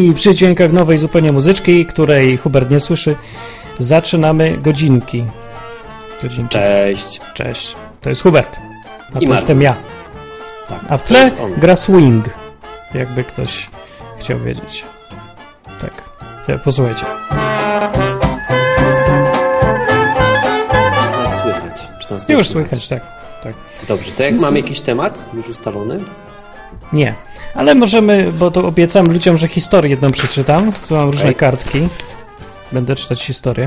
I przy dźwiękach nowej zupełnie muzyczki, której Hubert nie słyszy, zaczynamy godzinki. Cześć. To jest Hubert. A to jestem ja. Tak, a w tle gra swing. Jakby ktoś chciał wiedzieć. Tak. Posłuchajcie. Czy nas nie już słychać, tak. Dobrze, to jak mamy jakiś temat już ustalony? Nie, ale możemy, bo to obiecam ludziom, że historię jedną przeczytam. Tu mam różne kartki. Będę czytać historię.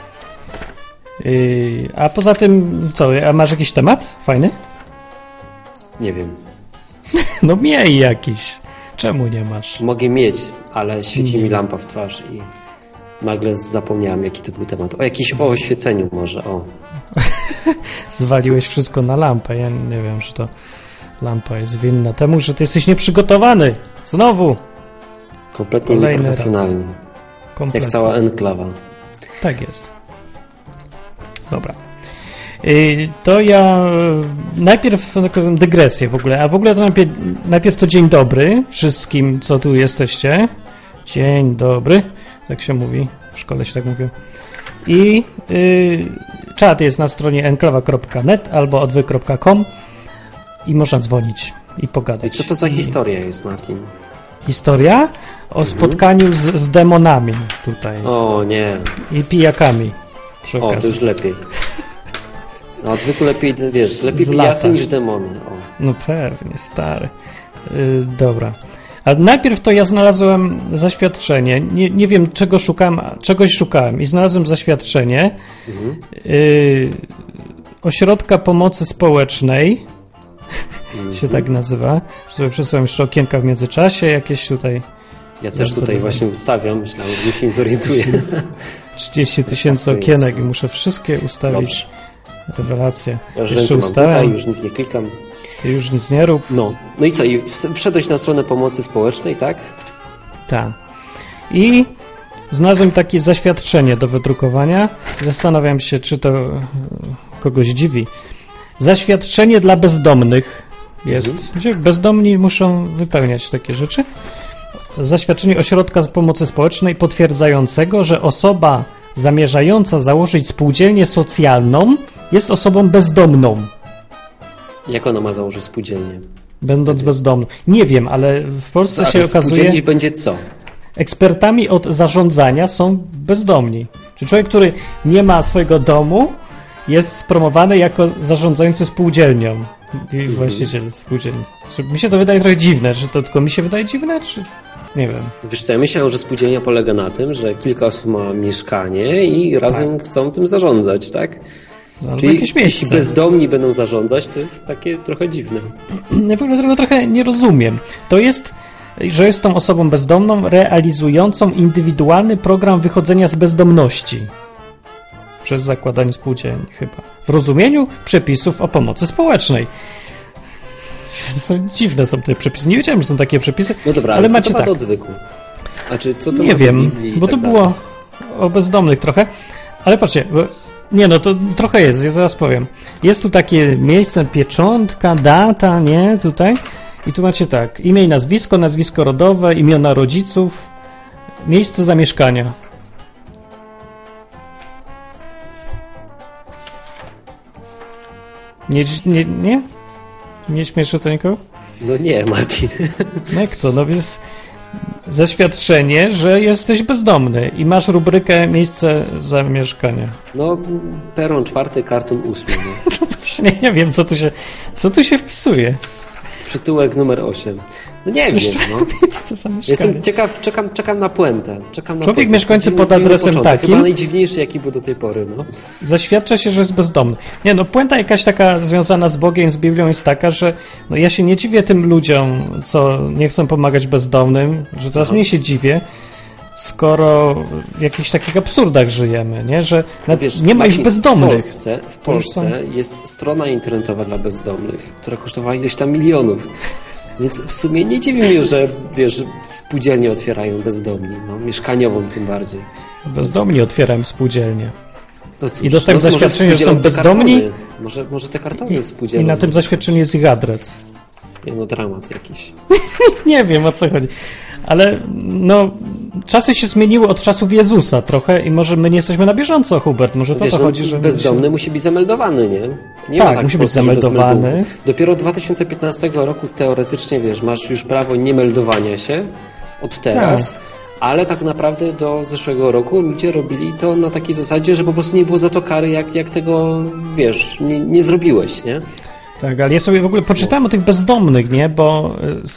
A poza tym, co? A masz jakiś temat fajny? Nie wiem. No miej jakiś. Czemu nie masz? Mogę mieć, ale świeci mi lampa w twarz i nagle zapomniałem, jaki to był temat. O jakimś oświeceniu może, o. Zwaliłeś wszystko na lampę. Ja nie wiem, że to lampa jest winna temu, że ty jesteś nieprzygotowany. Znowu. Kompletnie nieprofesjonalnie. Jak cała enklawa. Tak jest. Dobra. To ja najpierw dygresję w ogóle, a w ogóle to najpierw to dzień dobry wszystkim, co tu jesteście. Dzień dobry, tak się mówi, w szkole się tak mówią. I czat jest na stronie enklawa.net albo odwy.com i można dzwonić i pogadać. I co to za historia jest, Martin? Historia o spotkaniu z demonami tutaj. O nie. I pijakami. O, to już lepiej. No, odwyku lepiej, wiesz, lepiej pijacy niż demony. O. No pewnie, stary. Dobra. A najpierw to ja znalazłem zaświadczenie. Nie wiem, czego szukałem, czegoś szukałem i znalazłem zaświadczenie Ośrodka Pomocy Społecznej. Się tak nazywa. Sobie przesuwam jeszcze okienka w międzyczasie, jakieś tutaj... Ja też tutaj właśnie ustawiam, myślałem, że się nie zorientuję. 30 000 okienek i muszę wszystkie ustawić. Dobrze. Rewelacje. Ja już ustawiam. Już nic nie klikam. Ty już nic nie rób. No i co? I wszedłeś na stronę pomocy społecznej, tak? Tak. I znalazłem takie zaświadczenie do wydrukowania. Zastanawiam się, czy to kogoś dziwi. Zaświadczenie dla bezdomnych jest. Bezdomni muszą wypełniać takie rzeczy. Zaświadczenie Ośrodka Pomocy Społecznej potwierdzającego, że osoba zamierzająca założyć spółdzielnię socjalną jest osobą bezdomną. Jak ona ma założyć spółdzielnię? Będąc bezdomną. Nie wiem, ale w Polsce się okazuje... Spółdzielnić będzie co? Ekspertami od zarządzania są bezdomni. Czyli człowiek, który nie ma swojego domu, jest spromowany jako zarządzający spółdzielnią. I właściciel spółdzielni. Mi się to wydaje trochę dziwne. Czy to tylko mi się wydaje dziwne, czy... Nie wiem. Wiesz co, ja myślałem, że spółdzielnia polega na tym, że kilka osób ma mieszkanie i razem chcą tym zarządzać, tak? No, czyli jeśli bezdomni będą zarządzać, to takie trochę dziwne. Ja w ogóle tego trochę nie rozumiem. To jest, że jest tą osobą bezdomną realizującą indywidualny program wychodzenia z bezdomności. Przez zakładanie spółdzielni chyba. W rozumieniu przepisów o pomocy społecznej. Dziwne są te przepisy. Nie wiedziałem, że są takie przepisy. No dobra, ale macie tak. Odwyku? Co to nie wiem, bo to było o bezdomnych trochę. Ale patrzcie, nie no, to trochę jest, ja zaraz powiem. Jest tu takie miejsce, pieczątka, data, nie? Tutaj. I tu macie tak, imię i nazwisko rodowe, imiona rodziców, miejsce zamieszkania. Nie? Nie śmieszy to nikogo? No nie, Martin. Jak to? No jest zaświadczenie, że jesteś bezdomny i masz rubrykę miejsce zamieszkania. No, peron 4, karton 8. No. No właśnie, nie wiem, co tu się wpisuje. Przytułek numer 8. No nie wiem, no. Jestem ciekaw, czekam na puentę. Człowiek mieszkający pod adresem takim... Chyba najdziwniejszy, jaki był do tej pory, no. Zaświadcza się, że jest bezdomny. Nie, no puenta jakaś taka związana z Bogiem, z Biblią jest taka, że no ja się nie dziwię tym ludziom, co nie chcą pomagać bezdomnym, że teraz mniej się dziwię, skoro w jakichś takich absurdach żyjemy, nie? Że wiesz, nie ma już bezdomnych. W Polsce jest strona internetowa dla bezdomnych, która kosztowała ileś tam milionów. Więc w sumie nie dziwi mnie, że wiesz, spółdzielnie otwierają bezdomni, no, mieszkaniową tym bardziej. Bezdomni otwierają spółdzielnie. No cóż, i dostałem zaświadczenie, że są bezdomni. Może te kartony spółdzielne. I na tym zaświadczeniu jest ich adres. Nie no, dramat jakiś. Nie wiem, o co chodzi. Ale no, czasy się zmieniły od czasów Jezusa trochę i może my nie jesteśmy na bieżąco, Hubert. Może to o to chodzi, że... Bezdomny musi być zameldowany, nie? Nie tak, ma musi być zameldowany. Dopiero 2015 roku teoretycznie, masz już prawo niemeldowania się od teraz. Tak. Ale tak naprawdę do zeszłego roku ludzie robili to na takiej zasadzie, że po prostu nie było za to kary, jak tego, nie zrobiłeś, nie? Tak, ale ja sobie w ogóle poczytałem o tych bezdomnych, nie? Bo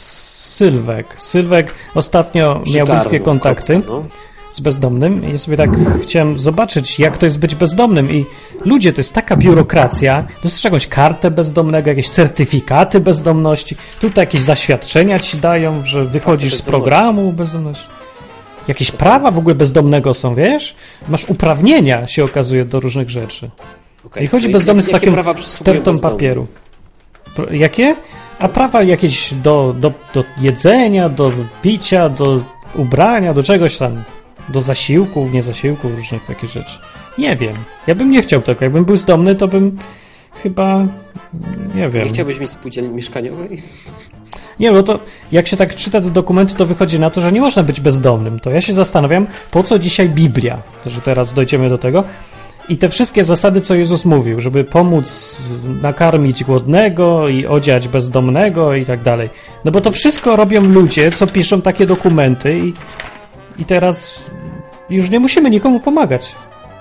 Sylwek ostatnio miał bliskie kontakty z bezdomnym i ja sobie tak chciałem zobaczyć, jak to jest być bezdomnym i ludzie, to jest taka biurokracja, dostajesz jakąś kartę bezdomnego, jakieś certyfikaty bezdomności, tutaj jakieś zaświadczenia ci dają, że wychodzisz z programu bezdomności. Jakieś prawa w ogóle bezdomnego są, wiesz? Masz uprawnienia, się okazuje, do różnych rzeczy. Okay. I chodzi bezdomny z taką stertą papieru. Jakie? A prawa jakieś do jedzenia, do picia, do ubrania, do czegoś tam. Do zasiłków, nie zasiłków, różnych takich rzeczy. Nie wiem. Ja bym nie chciał tego. Jakbym był bezdomny, to bym chyba... Nie wiem. Nie chciałbyś mieć spółdzielni mieszkaniowej? Nie, bo to jak się tak czyta te dokumenty, to wychodzi na to, że nie można być bezdomnym. To ja się zastanawiam, po co dzisiaj Biblia, że teraz dojdziemy do tego. I te wszystkie zasady, co Jezus mówił, żeby pomóc nakarmić głodnego i odziać bezdomnego i tak dalej. No bo to wszystko robią ludzie, co piszą takie dokumenty i teraz już nie musimy nikomu pomagać.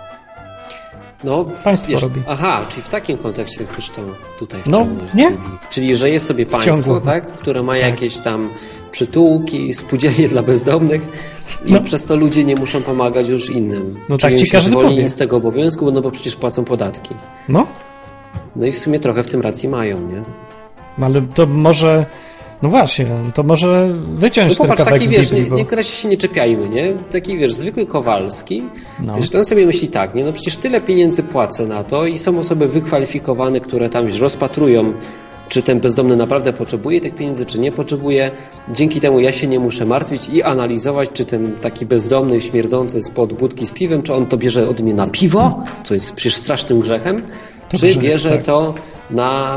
No, państwo robi. Aha, czyli w takim kontekście jest też to tutaj wciągnąć. Nie? Czyli, że jest sobie państwo, tak, które ma jakieś tam przytułki, spółdzielnie dla bezdomnych i przez to ludzie nie muszą pomagać już innym. No tak ci każdy powie. Z tego obowiązku, no bo przecież płacą podatki. No. No i w sumie trochę w tym racji mają, nie? Ale to może... No właśnie, to może wyciąć ten kawałek z Biblii, bo... niektóre się nie czepiajmy, nie? Taki, zwykły Kowalski, to on sobie myśli tak, nie? No przecież tyle pieniędzy płacę na to i są osoby wykwalifikowane, które tam rozpatrują, czy ten bezdomny naprawdę potrzebuje tych pieniędzy, czy nie potrzebuje. Dzięki temu ja się nie muszę martwić i analizować, czy ten taki bezdomny, śmierdzący spod budki z piwem, czy on to bierze od mnie na piwo, co jest przecież strasznym grzechem, czy bierze to na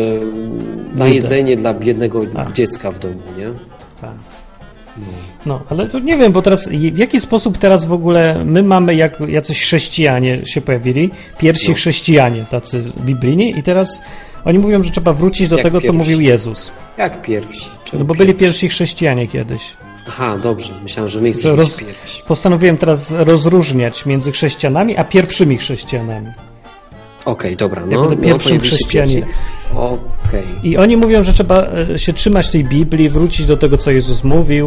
jedzenie dla biednego dziecka w domu, nie? Tak. No, ale to nie wiem, bo teraz w jaki sposób teraz w ogóle my mamy, jak jacyś chrześcijanie się pojawili, pierwsi chrześcijanie tacy biblijni i teraz oni mówią, że trzeba wrócić do tego, co mówił Jezus. Jak pierwsi? No bo byli pierwsi chrześcijanie kiedyś. Aha, dobrze. Myślałem, że my jesteśmy pierwsi. Postanowiłem teraz rozróżniać między chrześcijanami a pierwszymi chrześcijanami. Okej, dobra. Ja będę pierwszym chrześcijaninem. Okej. I oni mówią, że trzeba się trzymać tej Biblii, wrócić do tego, co Jezus mówił.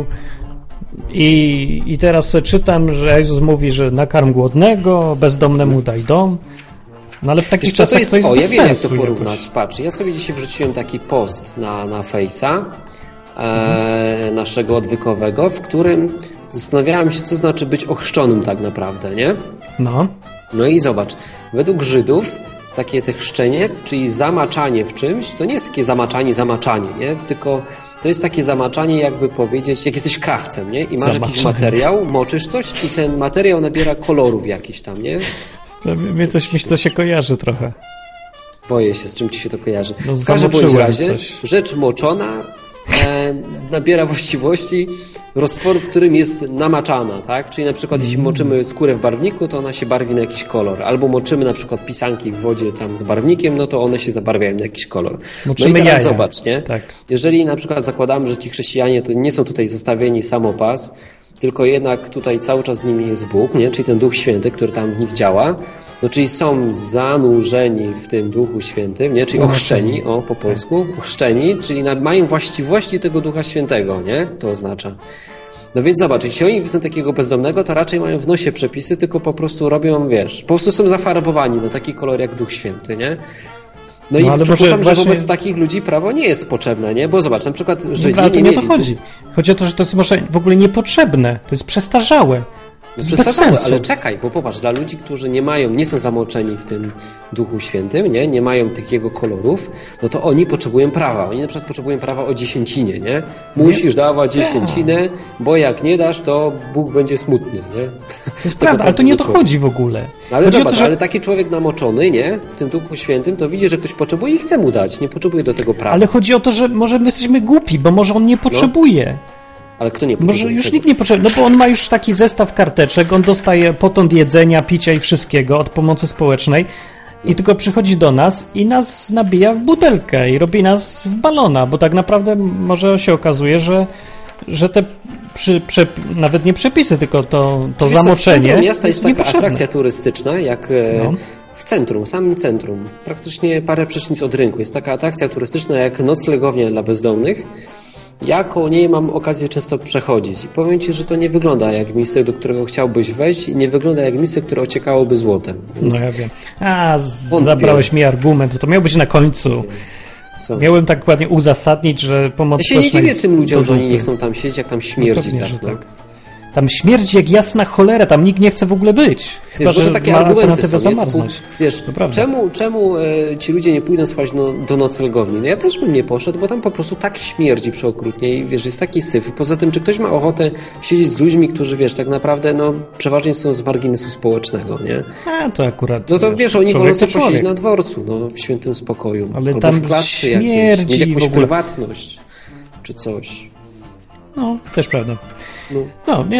I teraz czytam, że Jezus mówi, że nakarm głodnego, bezdomnemu daj dom. No ale w takich czasach to jest bez sensu. Ja wiem, jak to porównać. Jakoś. Patrz, ja sobie dzisiaj wrzuciłem taki post na Face'a naszego odwykowego, w którym zastanawiałem się, co znaczy być ochrzczonym tak naprawdę, nie? No i zobacz, według Żydów takie te chrzczenie, czyli zamaczanie w czymś, to nie jest takie zamaczanie, nie? Tylko to jest takie zamaczanie, jakby powiedzieć, jak jesteś krawcem, nie? I masz jakiś materiał, moczysz coś i ten materiał nabiera kolorów jakichś tam, nie? Mi to się kojarzy trochę. Boję się, z czym ci się to kojarzy. No, w każdym razie rzecz moczona nabiera właściwości roztworu, w którym jest namaczana, tak? Czyli na przykład jeśli moczymy skórę w barwniku, to ona się barwi na jakiś kolor. Albo moczymy na przykład pisanki w wodzie tam z barwnikiem, no to one się zabarwiają na jakiś kolor. Moczymy no i teraz zobacz, nie? Tak. Jeżeli na przykład zakładamy, że ci chrześcijanie to nie są tutaj zostawieni samopas, tylko jednak tutaj cały czas z nimi jest Bóg, nie? Czyli ten Duch Święty, który tam w nich działa, no czyli są zanurzeni w tym Duchu Świętym, nie? Czyli ochrzczeni, po polsku, ochrzczeni, czyli mają właściwości tego Ducha Świętego, nie? To oznacza. No więc zobacz, jeśli oni widzą takiego bezdomnego, to raczej mają w nosie przepisy, tylko po prostu robią, po prostu są zafarbowani na taki kolor jak Duch Święty, nie? No i przypuszczam, że wobec takich ludzi prawo nie jest potrzebne, nie? Bo zobacz, na przykład Żydzi nie mieli... to chodzi. Chodzi o to, że to jest może w ogóle niepotrzebne. To jest przestarzałe. Bez sensu. Ale czekaj, bo popatrz, dla ludzi, którzy nie są zamoczeni w tym Duchu Świętym, nie mają takiego kolorów, no to oni potrzebują prawa. Oni na przykład potrzebują prawa o dziesięcinie, nie? Musisz dawać dziesięcinę, bo jak nie dasz, to Bóg będzie smutny, nie? To jest prawda, ale to nie o to chodzi w ogóle. No ale chodzi zobacz, ale taki człowiek namoczony, nie? W tym Duchu Świętym, to widzi, że ktoś potrzebuje i chce mu dać. Nie potrzebuje do tego prawa. Ale chodzi o to, że może my jesteśmy głupi, bo może on nie potrzebuje. Ale kto nie Może potrzebuje już tego? nikt nie potrzebuje, no bo on ma już taki zestaw karteczek, on dostaje potąd jedzenia, picia i wszystkiego od pomocy społecznej i tylko przychodzi do nas i nas nabija w butelkę i robi nas w balona, bo tak naprawdę może się okazuje, że te nawet nie przepisy, tylko to zamoczenie w centrum miasta jest taka niepotrzebne. atrakcja turystyczna, jak w centrum, w samym centrum, praktycznie parę przecznic od rynku. Jest taka atrakcja turystyczna jak noclegownia dla bezdomnych. Ja koło niej mam okazję często przechodzić i powiem Ci, że to nie wygląda jak miejsce, do którego chciałbyś wejść i nie wygląda jak miejsce, które ociekałoby złotem. Więc No ja wiem. Zabrałeś mi argument, to miał być na końcu. co? Miałem tak ładnie uzasadnić, że pomoc Ja się nie społeczna dziwię jest tym ludziom, do że oni dupy. nie chcą tam siedzieć, jak tam śmierdzi. Pewnie, tak, że no. tak. Tam śmierdzi jak jasna cholera, tam nikt nie chce w ogóle być. Chyba, Wiesz, bo to że takie ma argumenty alternatywę są, nie? zamarznąć. Typu, wiesz, To prawda. czemu ci ludzie nie pójdą spać do noclegowni? No ja też bym nie poszedł, bo tam po prostu tak śmierdzi przeokrutnie i wiesz, jest taki syf. I poza tym, czy ktoś ma ochotę siedzieć z ludźmi, którzy wiesz, tak naprawdę przeważnie są z marginesu społecznego, nie? To akurat. No to wiesz, oni wolą człowiek to sobie posiedzieć człowiek. na dworcu, w świętym spokoju. Ale albo tam w klatce jakiejś, śmierdzi mieć jakąś w ogóle. prywatność, czy coś. No, też prawda. No. No, nie,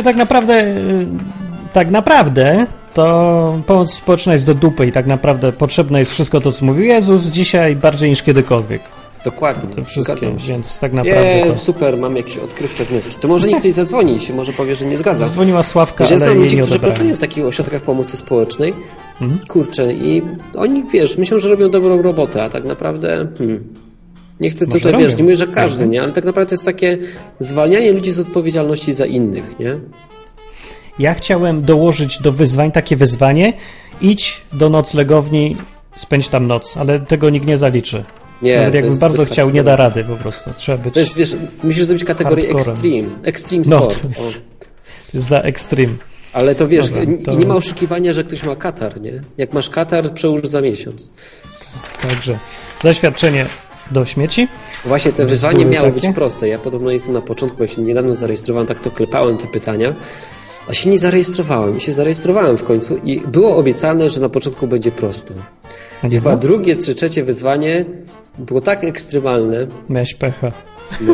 tak naprawdę to pomoc społeczna jest do dupy i tak naprawdę potrzebne jest wszystko to, co mówił Jezus dzisiaj bardziej niż kiedykolwiek. Dokładnie, To wszystkie, zgadzam się. więc tak naprawdę to... Super, mam jakieś odkrywcze wnioski. To może niech ktoś zadzwoni i się może powie, że nie zgadza. Dzwoniła Sławka, Ja ale znam jej ludzi, nie którzy odebrałem. pracują w takich ośrodkach pomocy społecznej. Kurczę, i oni, wiesz, myślą, że robią dobrą robotę, a tak naprawdę... Nie chcę Może tutaj, robią. wiesz, nie mówię, że każdy, nie? Ale tak naprawdę to jest takie zwalnianie ludzi z odpowiedzialności za innych, nie? Ja chciałem dołożyć do wyzwań takie wyzwanie: idź do noclegowni, spędź tam noc, ale tego nikt nie zaliczy. Nie, Nawet to jakby jest bardzo zbyt chciał, nie da hardcore. rady po prostu. Trzeba być... To jest, wiesz, musisz zrobić kategorię hardcorem. extreme No, sport. to O. jest za extreme. Ale to wiesz, Dobra, to- i nie ma oszukiwania, że ktoś ma katar, nie? Jak masz katar, przełóż za miesiąc. Także zaświadczenie do śmieci. Właśnie te Z wyzwanie góry miało takie? być proste. Ja podobno jestem na początku, ja się niedawno zarejestrowałem, tak to klepałem te pytania, a się nie zarejestrowałem. I się zarejestrowałem w końcu i było obiecane, że na początku będzie prosto. A I nie chyba ma? drugie czy trzecie wyzwanie było tak ekstremalne, Miałeś pecha. no,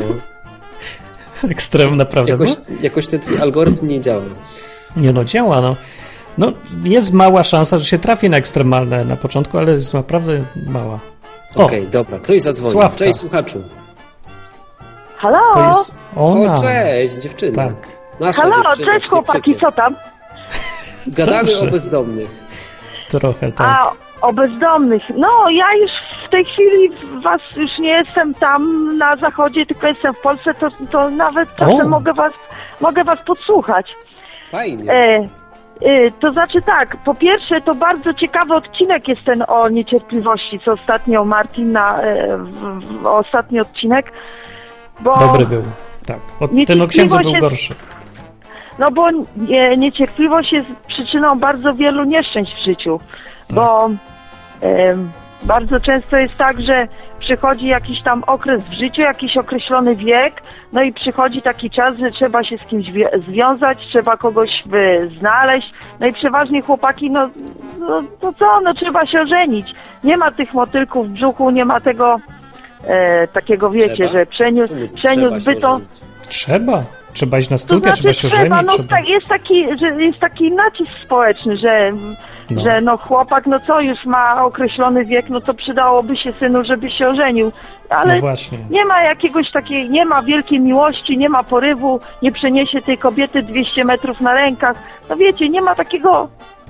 Ekstrem naprawdę. jakoś ten twój algorytm nie działa. Nie no, działa, no. No, jest mała szansa, że się trafi na ekstremalne na początku, ale jest naprawdę mała. O, Okej, dobra, ktoś zadzwonił. Sławka. Cześć słuchaczu. Halo? to jest ona. O, cześć dziewczyna. Tak. Nasza Halo, dziewczyna cześć z chłopaki, pieprzykiem. co tam? Gadamy Dobrze. o bezdomnych. Trochę, tak. A, o bezdomnych. No, ja już w tej chwili już nie jestem tam na zachodzie, tylko jestem w Polsce, to nawet czasem mogę was podsłuchać. Fajnie. To znaczy tak, po pierwsze to bardzo ciekawy odcinek jest ten o niecierpliwości, co ostatnio Martin ostatni odcinek, bo... Dobry był, tak. Ten o księdzu był gorszy. No bo niecierpliwość jest przyczyną bardzo wielu nieszczęść w życiu, bo bardzo często jest tak, że przychodzi jakiś tam okres w życiu, jakiś określony wiek, no i przychodzi taki czas, że trzeba się z kimś związać, trzeba kogoś znaleźć, no i przeważnie chłopaki, no trzeba się ożenić. Nie ma tych motylków w brzuchu, nie ma tego takiego, wiecie, Trzeba? że przeniósł by to... Trzeba iść na To studia, znaczy trzeba się trzeba, żenić. no tak, jest taki nacisk społeczny, że chłopak, no co, już ma określony wiek, no to przydałoby się synu, żeby się ożenił, ale No właśnie. nie ma jakiegoś takiej, nie ma wielkiej miłości, nie ma porywu, nie przeniesie tej kobiety 200 metrów na rękach, no wiecie, nie ma takiego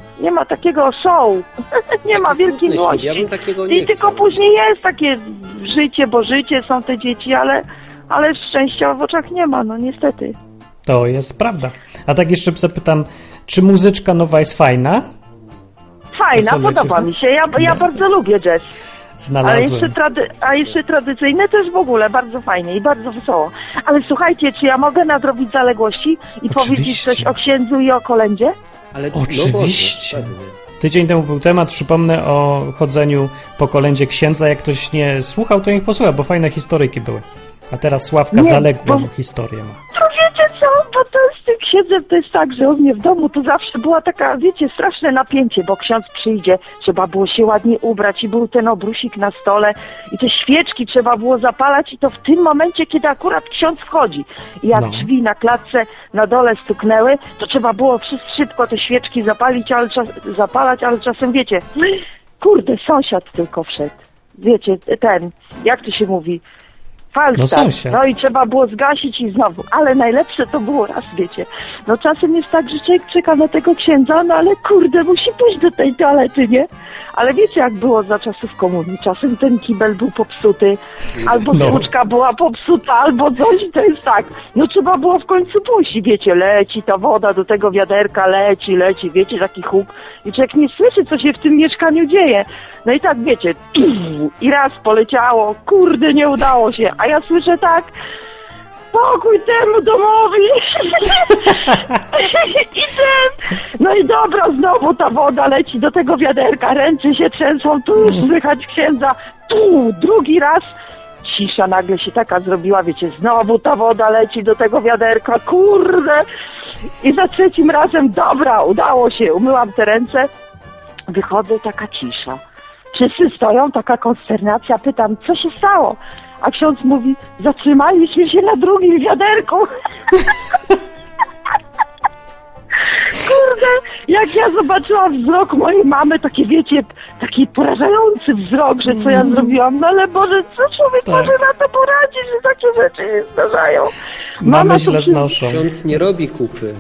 show, nie ma wielkiej smutny ślub, miłości. ja bym takiego nie I tylko chciał. później jest takie życie, bo życie, są te dzieci, ale szczęścia w oczach nie ma, no niestety. To jest prawda. A tak jeszcze zapytam, czy muzyczka nowa jest fajna? Fajna, To co, podoba lecisz? mi się. Ja bardzo lubię jazz. Znalazłem. A jeszcze tradycyjne też w ogóle bardzo fajnie i bardzo wesoło. Ale słuchajcie, czy ja mogę nadrobić zaległości i powiedzieć coś o księdzu i o kolędzie? Ale, Oczywiście. No, Tydzień temu był temat, przypomnę, o chodzeniu po kolędzie księdza. Jak ktoś nie słuchał, to niech posłucha, bo fajne historyjki były. A teraz Sławka Nie, zaległą bo- historię ma. To wiecie co, bo to z tym siedzę, to jest tak, że u mnie w domu to zawsze była taka, wiecie, straszne napięcie, bo ksiądz przyjdzie, trzeba było się ładnie ubrać i był ten obrusik na stole i te świeczki trzeba było zapalać i to w tym momencie, kiedy akurat ksiądz wchodzi. I jak drzwi na klatce na dole stuknęły, to trzeba było szybko te świeczki zapalać, ale czasem, wiecie, kurde, sąsiad tylko wszedł. Wiecie, jak to się mówi? Falstart. No i trzeba było zgasić i znowu. Ale najlepsze to było raz, wiecie. No czasem jest tak, że człowiek czeka na tego księdza, no ale kurde, musi pójść do tej toalety, nie? Ale wiecie, jak było za czasów komunii. Czasem ten kibel był popsuty, albo tłuczka była popsuta, albo coś. To jest tak. No trzeba było w końcu pójść i wiecie, leci ta woda do tego wiaderka, leci, wiecie, taki huk. I człowiek nie słyszy, co się w tym mieszkaniu dzieje. No i tak, wiecie, i raz poleciało, kurde, nie udało się. A ja słyszę tak, pokój temu domowi. No i dobra, znowu ta woda leci do tego wiaderka, ręce się trzęsą, tu już słychać księdza, drugi raz. Cisza nagle się taka zrobiła, wiecie, znowu ta woda leci do tego wiaderka, kurde. I za trzecim razem, dobra, udało się, umyłam te ręce, wychodzę, taka cisza. Wszyscy stoją, taka konsternacja, pytam, co się stało? A ksiądz mówi, zatrzymaliśmy się na drugim wiaderku. Kurde, jak ja zobaczyłam wzrok mojej mamy, takie wiecie, taki porażający wzrok, że co ja zrobiłam, no ale Boże, co człowiek może na to poradzić, że takie rzeczy się zdarzają. Mamy źle znoszą. Ksiądz nie robi kupy.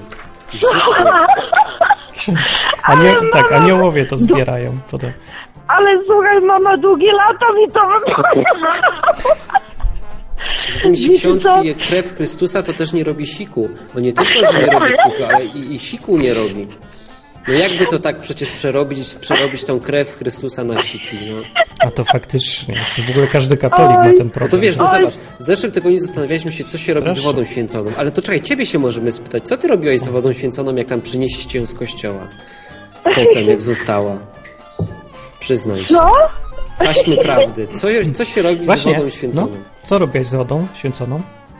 Aniołowie to zbierają potem. Ale słuchaj, mama długie lata mi to jeśli ksiądz pije krew Chrystusa, to też nie robi siku. Bo nie tylko, że nie robi kupy, ale i siku nie robi. No jakby to tak przecież przerobić tą krew Chrystusa na siki, no. A to faktycznie jest. To w ogóle każdy katolik ma ten problem. No to wiesz, no zobacz, w zeszłym tygodniu zastanawialiśmy się, co się robi z wodą święconą. Ale to czekaj, ciebie się możemy spytać, co ty robiłaś z wodą święconą, jak tam przynieśliście ją z kościoła? Potem, jak została. Przyznaj się. No? Taśmy prawdy. Co się robi z wodą święconą? No, co robisz z wodą święconą?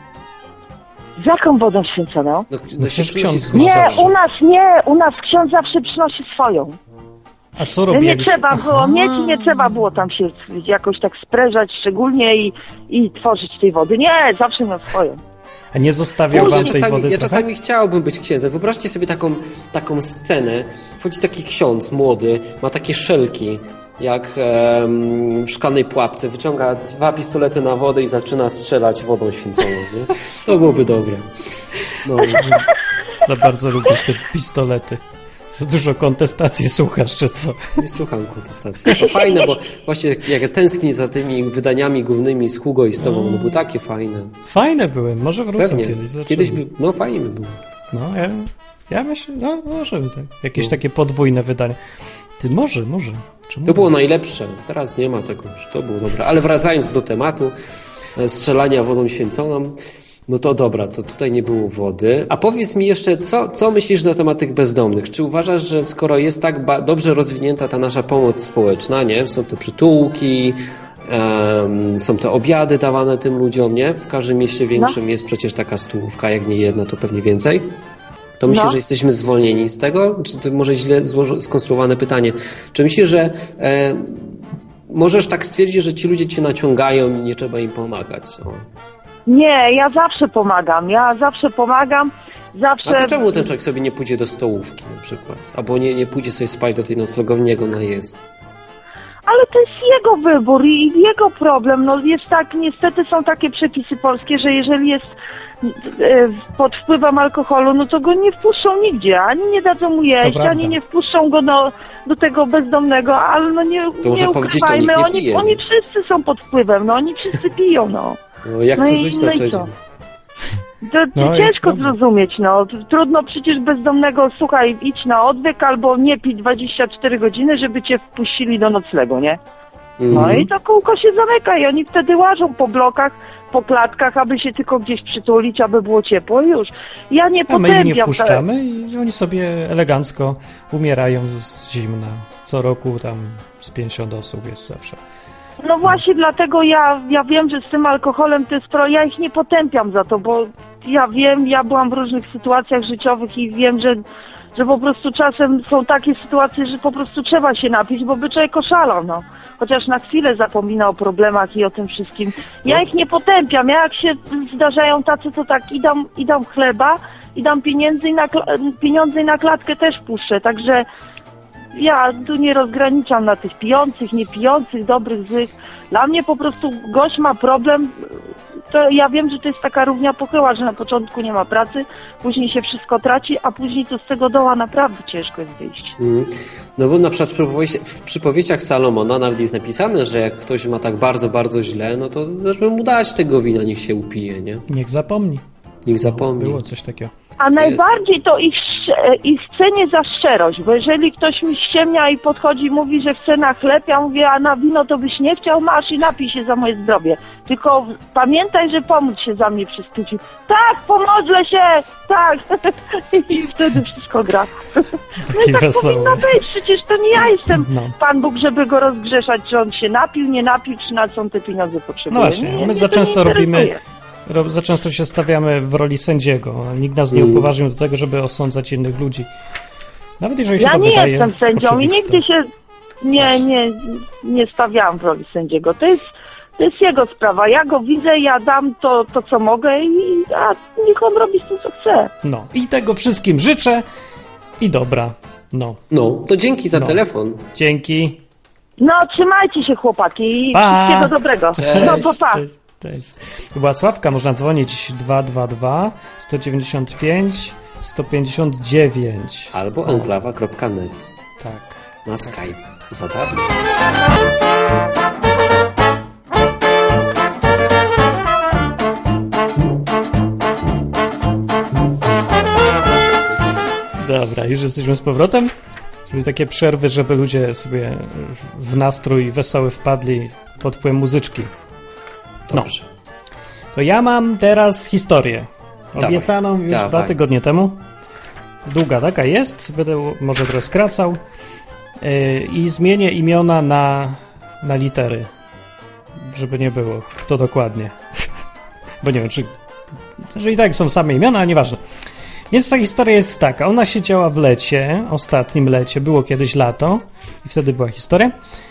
Z jaką wodą święconą? No przecież ksiądz Nie, u nas ksiądz zawsze przynosi swoją. A co robi? Nie trzeba było mieć i nie trzeba było tam się jakoś tak sprężać szczególnie i tworzyć tej wody. Nie, zawsze miał swoją. A nie zostawiał wam tej wody? Ja czasami chciałbym być księdzem. Wyobraźcie sobie taką scenę. Wchodzi taki ksiądz młody, ma takie szelki, jak w szklanej pułapce. Wyciąga 2 pistolety na wodę i zaczyna strzelać wodą święconą. Nie? To byłoby dobre. No. Za bardzo lubisz te pistolety. Za dużo kontestacji słuchasz, czy co? Nie słucham kontestacji. To fajne, bo właśnie jak tęsknię za tymi wydaniami głównymi z Hugo i z tobą, no były takie fajne. Fajne były, może wrócą Pewnie. kiedyś. Zobaczymy. Kiedyś no fajnie by było. No, ja myślę, no może tak. Jakieś takie podwójne wydanie. Ty może. Czemu? To było najlepsze. Teraz nie ma tego już. To było dobre. Ale wracając do tematu strzelania wodą święconą, no to dobra, to tutaj nie było wody. A powiedz mi jeszcze, co myślisz na temat tych bezdomnych? Czy uważasz, że skoro jest tak dobrze rozwinięta ta nasza pomoc społeczna, nie? Są to przytułki, są te obiady dawane tym ludziom, nie? W każdym mieście większym jest przecież taka stołówka, jak nie jedna, to pewnie więcej. To myślę, że jesteśmy zwolnieni z tego? Czy to może źle skonstruowane pytanie? Czy myślisz, że możesz tak stwierdzić, że ci ludzie cię naciągają i nie trzeba im pomagać? No. Nie, ja zawsze pomagam. Zawsze... A to czemu ten człowiek sobie nie pójdzie do stołówki na przykład? Albo nie pójdzie sobie spać do tej noclegowni, jego najeść? Ale to jest jego wybór i jego problem. No jest tak, niestety są takie przepisy polskie, że jeżeli jest pod wpływem alkoholu, no to go nie wpuszczą nigdzie, ani nie dadzą mu jeść, ani nie wpuszczą go do tego bezdomnego, ale no nie ukrywajmy, oni wszyscy są pod wpływem, no oni wszyscy piją, no. No jak tu żyć na cześć? To ciężko zrozumieć, no. Trudno przecież bezdomnego, słuchaj, idź na odwyk albo nie pij 24 godziny, żeby cię wpuścili do noclegu, nie? No i to kółko się zamyka i oni wtedy łażą po blokach, po klatkach, aby się tylko gdzieś przytulić, aby było ciepło i już. Ja nie potępiam. My ich nie wpuszczamy i oni sobie elegancko umierają z zimna. Co roku tam z 50 osób jest zawsze. No właśnie dlatego ja wiem, że z tym alkoholem to jest ja ich nie potępiam za to, bo ja wiem, ja byłam w różnych sytuacjach życiowych i wiem, że po prostu czasem są takie sytuacje, że po prostu trzeba się napić, bo by człowiek oszalał, no. Chociaż na chwilę zapomina o problemach i o tym wszystkim. Ja ich nie potępiam, ja jak się zdarzają tacy, to tak i dam chleba, i dam pieniądze i na klatkę też puszczę, także ja tu nie rozgraniczam na tych pijących, niepijących, dobrych, złych. Dla mnie po prostu gość ma problem, to ja wiem, że to jest taka równia pochyła, że na początku nie ma pracy, później się wszystko traci, a później to z tego doła naprawdę ciężko jest wyjść. No bo na przykład w przypowieściach Salomona nawet jest napisane, że jak ktoś ma tak bardzo, bardzo źle, no to żeby mu dać tego wina, niech się upije, nie? Niech zapomni. Niech zapomni. Było coś takiego. A najbardziej to ich cenię za szczerość, bo jeżeli ktoś mi ściemnia i podchodzi i mówi, że chce na chleb, ja mówię, a na wino to byś nie chciał, masz i napij się za moje zdrowie. Tylko pamiętaj, że pomóc się za mnie przystudził. Tak, pomodlę się, tak. I wtedy wszystko gra. No i tak powinno być, przecież to nie ja jestem Pan Bóg, żeby go rozgrzeszać, czy on się napił, nie napił, czy na co on te pieniądze potrzebuje. No właśnie, my za często za często się stawiamy w roli sędziego. Nikt nas nie upoważnił do tego, żeby osądzać innych ludzi. Nawet jeżeli się to wydaje Ja nie jestem sędzią oczywiste. i nigdy się nie stawiałam w roli sędziego. To jest jego sprawa. Ja go widzę, ja dam to co mogę a niech on robi z tym, co chce. No i tego wszystkim życzę i dobra. No, to dzięki za telefon. Dzięki. No, trzymajcie się, chłopaki. Pa. Wszystkiego dobrego. Cześć. No, pa. Cześć. To była Sławka, można dzwonić 222 195 159. Albo enklawa.net. Tak. Na Skype. Za darmo. Dobra, już jesteśmy z powrotem. Czyli takie przerwy, żeby ludzie sobie w nastrój wesoły wpadli pod wpływem muzyczki. Dobrze. To ja mam teraz historię. Obiecaną już 2 tygodnie temu. Długa taka jest. Będę może trochę skracał. I zmienię imiona na litery. Żeby nie było. Kto dokładnie. Bo nie wiem, że i tak są same imiona, ale nieważne. Więc ta historia jest taka. Ona się działa w lecie, ostatnim lecie. Było kiedyś lato i wtedy była historia.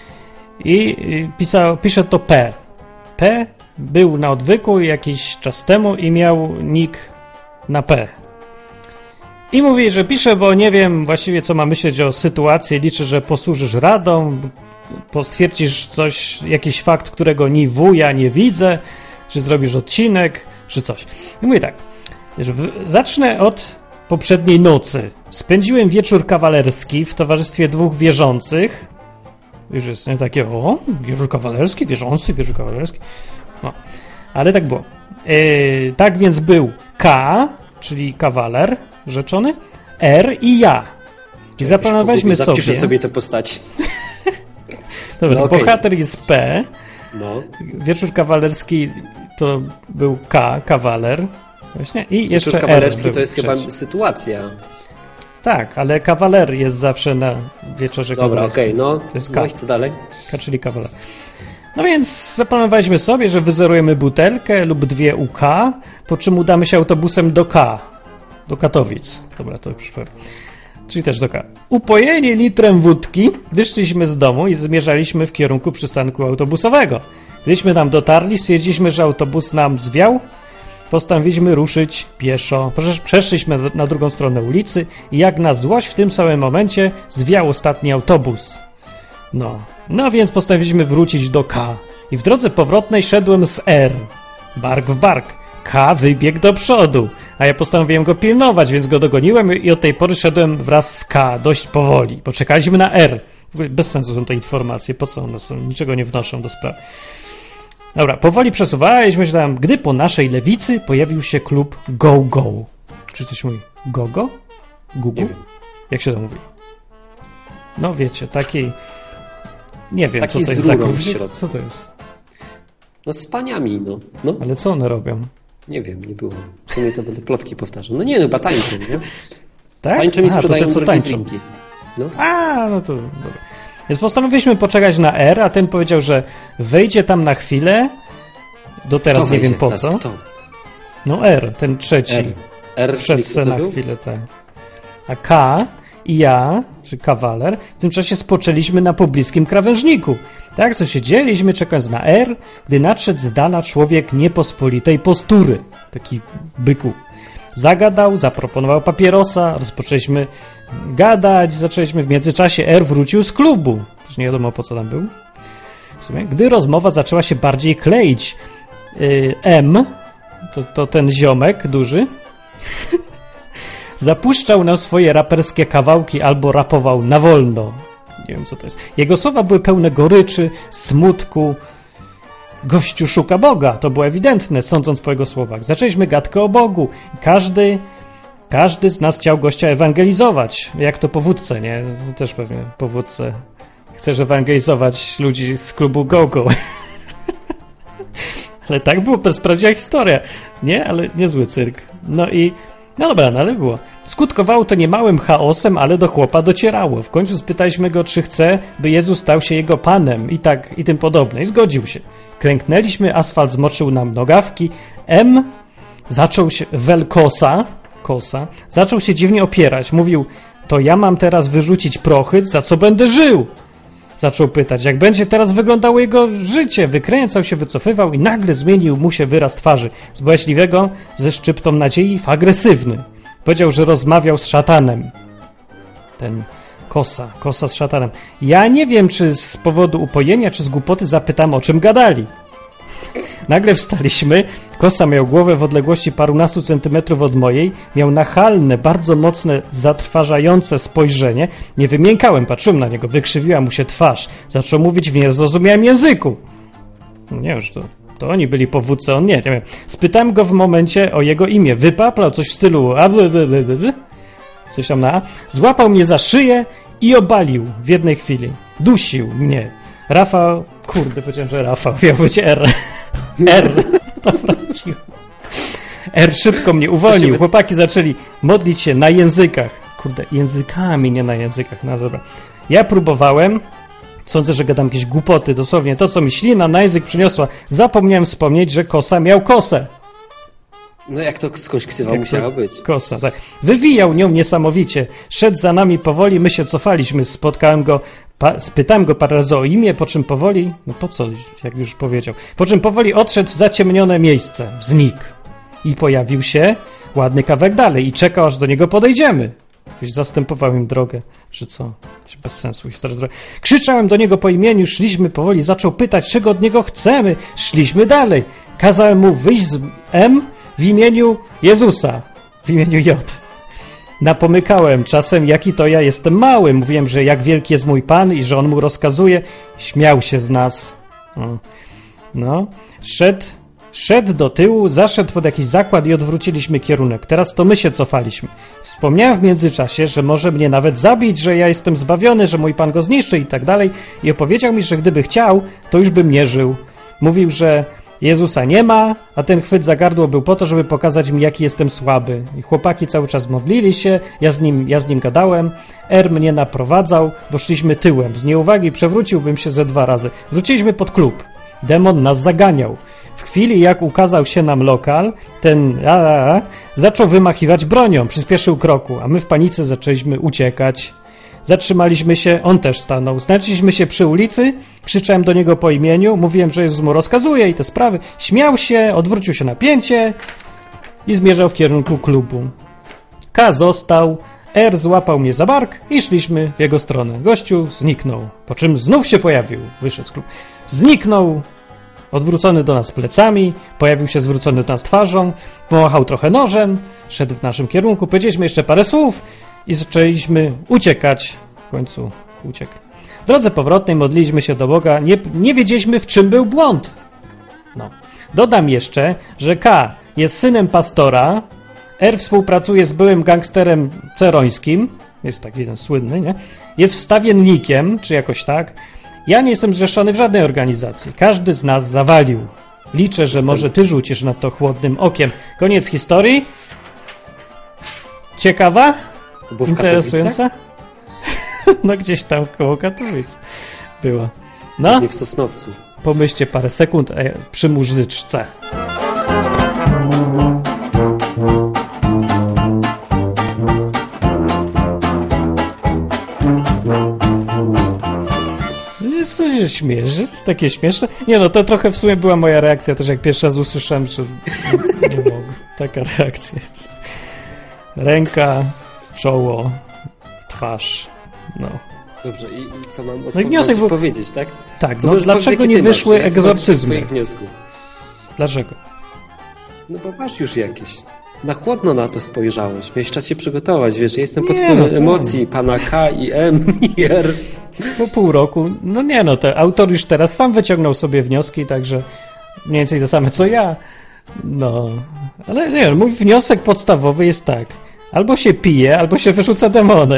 I pisze to P. P był na odwyku jakiś czas temu i miał nick na P. I mówi, że pisze, bo nie wiem właściwie co ma myśleć o sytuacji. Liczę, że posłużysz radą, stwierdzisz coś, jakiś fakt, którego ni wuja nie widzę, czy zrobisz odcinek, czy coś. I mówi tak. Zacznę od poprzedniej nocy. Spędziłem wieczór kawalerski w towarzystwie 2 wierzących. Już jest nie takie, wieczór kawalerski, wierzący, wieczór kawalerski. No, ale tak było. Tak więc był K, czyli kawaler rzeczony, R i ja. I zaplanowaliśmy sobie... Zapiszę sobie te postaci. Dobra, bohater jest P. No. Wieczór kawalerski to był K, kawaler. Właśnie. I jeszcze wieczór kawalerski R to jest chyba sytuacja. Tak, ale kawaler jest zawsze na wieczorze kawalerskiej. Dobra, to jest K. No i co dalej? K, czyli kawaler. No więc zaplanowaliśmy sobie, że wyzerujemy butelkę lub 2 u K, po czym udamy się autobusem do K, do Katowic. Dobra, to już powiem. Czyli też do K. Upojeni litrem wódki, wyszliśmy z domu i zmierzaliśmy w kierunku przystanku autobusowego. Gdyśmy tam dotarli, stwierdziliśmy, że autobus nam zwiał. Postanowiliśmy ruszyć pieszo. Przeszliśmy na drugą stronę ulicy i jak na złość w tym samym momencie zwiał ostatni autobus. No więc postanowiliśmy wrócić do K. I w drodze powrotnej szedłem z R. Bark w bark. K wybiegł do przodu, a ja postanowiłem go pilnować, więc go dogoniłem i od tej pory szedłem wraz z K dość powoli. Poczekaliśmy na R. Bez sensu są te informacje, po co one są? Niczego nie wnoszą do sprawy. Dobra, powoli przesuwaliśmy się tam, gdy po naszej lewicy pojawił się klub Go Go. Czy coś mówi? Gogo? Google? Jak się to mówi? No wiecie, taki... Nie wiem, taki co to jest za klub. w środku. Co to jest? No z paniami, no. Ale co one robią? Nie wiem, nie było. W sumie to będę plotki powtarzał. No nie, chyba tańczą, nie? Tak? Tańczą i sprzedają to te, co tańczą. drinki. No. No to dobra. Więc postanowiliśmy poczekać na R, a ten powiedział, że wejdzie tam na chwilę. Do teraz nie wiem po co. No R, ten trzeci. R wszedł se na chwilę, tak. A K i ja, czy kawaler, w tym czasie spoczęliśmy na pobliskim krawężniku. Tak, co siedzieliśmy, czekając na R, gdy nadszedł z dala człowiek niepospolitej postury. Taki byku. Zagadał, zaproponował papierosa, rozpoczęliśmy gadać, zaczęliśmy w międzyczasie R wrócił z klubu. Już nie wiadomo po co tam był. W sumie, gdy rozmowa zaczęła się bardziej kleić, M, to ten ziomek duży, zapuszczał nam swoje raperskie kawałki albo rapował na wolno. Nie wiem co to jest. Jego słowa były pełne goryczy, smutku. Gościu szuka Boga. To było ewidentne, sądząc po jego słowach. Zaczęliśmy gadkę o Bogu. Każdy z nas chciał gościa ewangelizować. Jak to powódce, nie? Też pewnie powódce. Chcesz ewangelizować ludzi z klubu Go-Go. Ale tak było, to jest prawdziwa historia. Nie? Ale niezły cyrk. No dobra, no ale było. Skutkowało to niemałym chaosem, ale do chłopa docierało. W końcu spytaliśmy go, czy chce, by Jezus stał się jego Panem i tym podobne. I zgodził się. Klęknęliśmy, asfalt zmoczył nam nogawki. M zaczął się, kosa, zaczął się dziwnie opierać. Mówił, to ja mam teraz wyrzucić prochyt, za co będę żył? Zaczął pytać, jak będzie teraz wyglądało jego życie. Wykręcał się, wycofywał i nagle zmienił mu się wyraz twarzy. Z bojaźliwego, ze szczyptą nadziei, w agresywny. Powiedział, że rozmawiał z szatanem. Ten kosa z szatanem. Ja nie wiem, czy z powodu upojenia, czy z głupoty zapytam, o czym gadali. Nagle wstaliśmy. Kosa miał głowę w odległości parunastu centymetrów od mojej. Miał nachalne, bardzo mocne, zatrważające spojrzenie. Nie wymiękałem, patrzyłem na niego. Wykrzywiła mu się twarz. Zaczął mówić w niezrozumiałym języku. Nie wiem, to oni byli powódcy, on nie wiem. Spytałem go w momencie o jego imię. Wypaplał coś w stylu coś tam na A. Złapał mnie za szyję i obalił w jednej chwili. Dusił mnie. Rafał, powiedziałem, że Rafał, miał być R. To wrócił. R szybko mnie uwolnił. Chłopaki zaczęli modlić się na językach. Językami, nie na językach. No dobra. Ja próbowałem. Sądzę, że gadam jakieś głupoty. Dosłownie to, co mi ślina na język przyniosła. Zapomniałem wspomnieć, że kosa miał kosę. No jak to skądś ksywa musiała być. Kosa, tak. Wywijał nią niesamowicie. Szedł za nami powoli, my się cofaliśmy. Spotkałem go, spytałem go parę razy o imię, po czym powoli, no po co, jak już powiedział, po czym powoli odszedł w zaciemnione miejsce. Znikł. I pojawił się ładny kawałek dalej i czekał, aż do niego podejdziemy. Zastępował im drogę, czy co? Bez sensu historia. Krzyczałem do niego po imieniu, szliśmy powoli, zaczął pytać, czego od niego chcemy. Szliśmy dalej. Kazałem mu wyjść z M w imieniu Jezusa, w imieniu J. Napomykałem czasem, jaki to ja jestem mały. Mówiłem, że jak wielki jest mój Pan i że On mu rozkazuje. Śmiał się z nas. No. Szedł do tyłu, zaszedł pod jakiś zakład i odwróciliśmy kierunek. Teraz to my się cofaliśmy. Wspomniałem w międzyczasie, że może mnie nawet zabić, że ja jestem zbawiony, że mój Pan go zniszczy i tak dalej. I opowiedział mi, że gdyby chciał, to już bym nie żył. Mówił, że Jezusa nie ma, a ten chwyt za gardło był po to, żeby pokazać mi, jaki jestem słaby. I chłopaki cały czas modlili się, ja z nim gadałem, R mnie naprowadzał, bo szliśmy tyłem. Z nieuwagi przewróciłbym się ze 2 razy. Wróciliśmy pod klub. Demon nas zaganiał. W chwili, jak ukazał się nam lokal, ten zaczął wymachiwać bronią, przyspieszył kroku, a my w panice zaczęliśmy uciekać. Zatrzymaliśmy się, on też stanął. Znaleźliśmy się przy ulicy, krzyczałem do niego po imieniu, mówiłem, że Jezus mu rozkazuje i te sprawy. Śmiał się, odwrócił się na pięcie i zmierzał w kierunku klubu. K został, R złapał mnie za bark i szliśmy w jego stronę. Gościu zniknął, po czym znów się pojawił, wyszedł z klubu. Zniknął, odwrócony do nas plecami, pojawił się zwrócony do nas twarzą, pomachał trochę nożem, szedł w naszym kierunku, powiedzieliśmy jeszcze parę słów i zaczęliśmy uciekać. W końcu uciekł. W drodze powrotnej modliliśmy się do Boga, nie wiedzieliśmy, w czym był błąd. No. Dodam jeszcze, że K jest synem pastora, R współpracuje z byłym gangsterem cerońskim, jest taki jeden słynny, nie? Jest wstawiennikiem, czy jakoś tak. Ja nie jestem zrzeszony w żadnej organizacji. Każdy z nas zawalił. Liczę, że może ty rzucisz na to chłodnym okiem. Koniec historii. Ciekawa? To było w interesująca? No gdzieś tam koło Katowic była. No, Nie w Sosnowcu. pomyślcie parę sekund przy muzyczce. Jest coś się śmiesz, jest takie śmieszne. Nie no, to trochę w sumie była moja reakcja też, jak pierwszy raz usłyszałem, że nie mogę. Taka reakcja jest. Ręka, czoło, twarz, no. Dobrze, i co mam No i wniosek był... powiedzieć, tak? Tak, To no dlaczego nie wyszły egzorcyzmy? Twoich wniosków. Dlaczego? No bo masz już jakieś. Na chłodno na to spojrzałeś. Miałeś czas się przygotować, wiesz, ja jestem pod Nie, wpływem no to- emocji pana K i M i R. Po pół roku, no nie no, ten autor już teraz sam wyciągnął sobie wnioski, także mniej więcej to same co ja. No, ale nie, mój wniosek podstawowy jest tak. Albo się pije, albo się wyrzuca demony.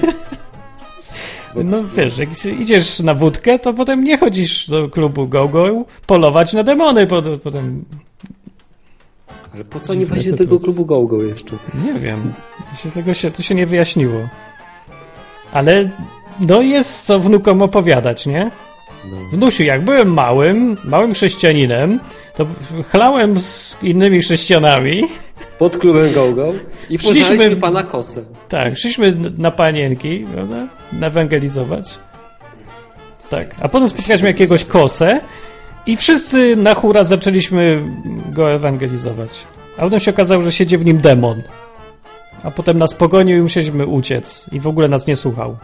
No wiesz, jak idziesz na wódkę, to potem nie chodzisz do klubu Go-Go polować na demony, potem... Ale po co nie wejść do tego klubu Go-Go jeszcze? Nie wiem, to się nie wyjaśniło. Ale no jest co wnukom opowiadać, nie? No. Wnusiu, jak byłem małym chrześcijaninem, to chlałem z innymi chrześcijanami. Pod klubem Go-Go i poznaliśmy pana Kosę. Tak, szliśmy na panienki, prawda? Ewangelizować. Tak, a potem spotkaliśmy jakiegoś Kosę i wszyscy na hura zaczęliśmy go ewangelizować. A potem się okazało, że siedzi w nim demon. A potem nas pogonił i musieliśmy uciec. I w ogóle nas nie słuchał.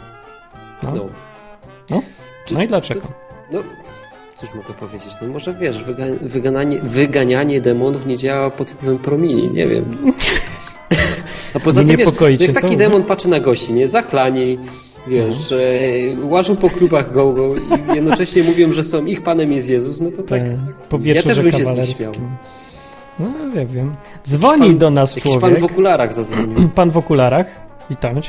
No i dlaczego? No, cóż mogę powiedzieć? No może wiesz, wyganianie demonów nie działa pod wpływem promili, nie wiem. A poza tym, wiesz, jak taki demon patrzy na gości, nie? Zachlani, wiesz, łażą po klubach Go-Go i jednocześnie mówią, że są ich Panem jest Jezus, no to tak. Ja też bym się z nich śmiał. No, nie wiem. Dzwoni do nas człowiek. Jakiś pan w okularach zadzwonił. Pan w okularach. Witamy.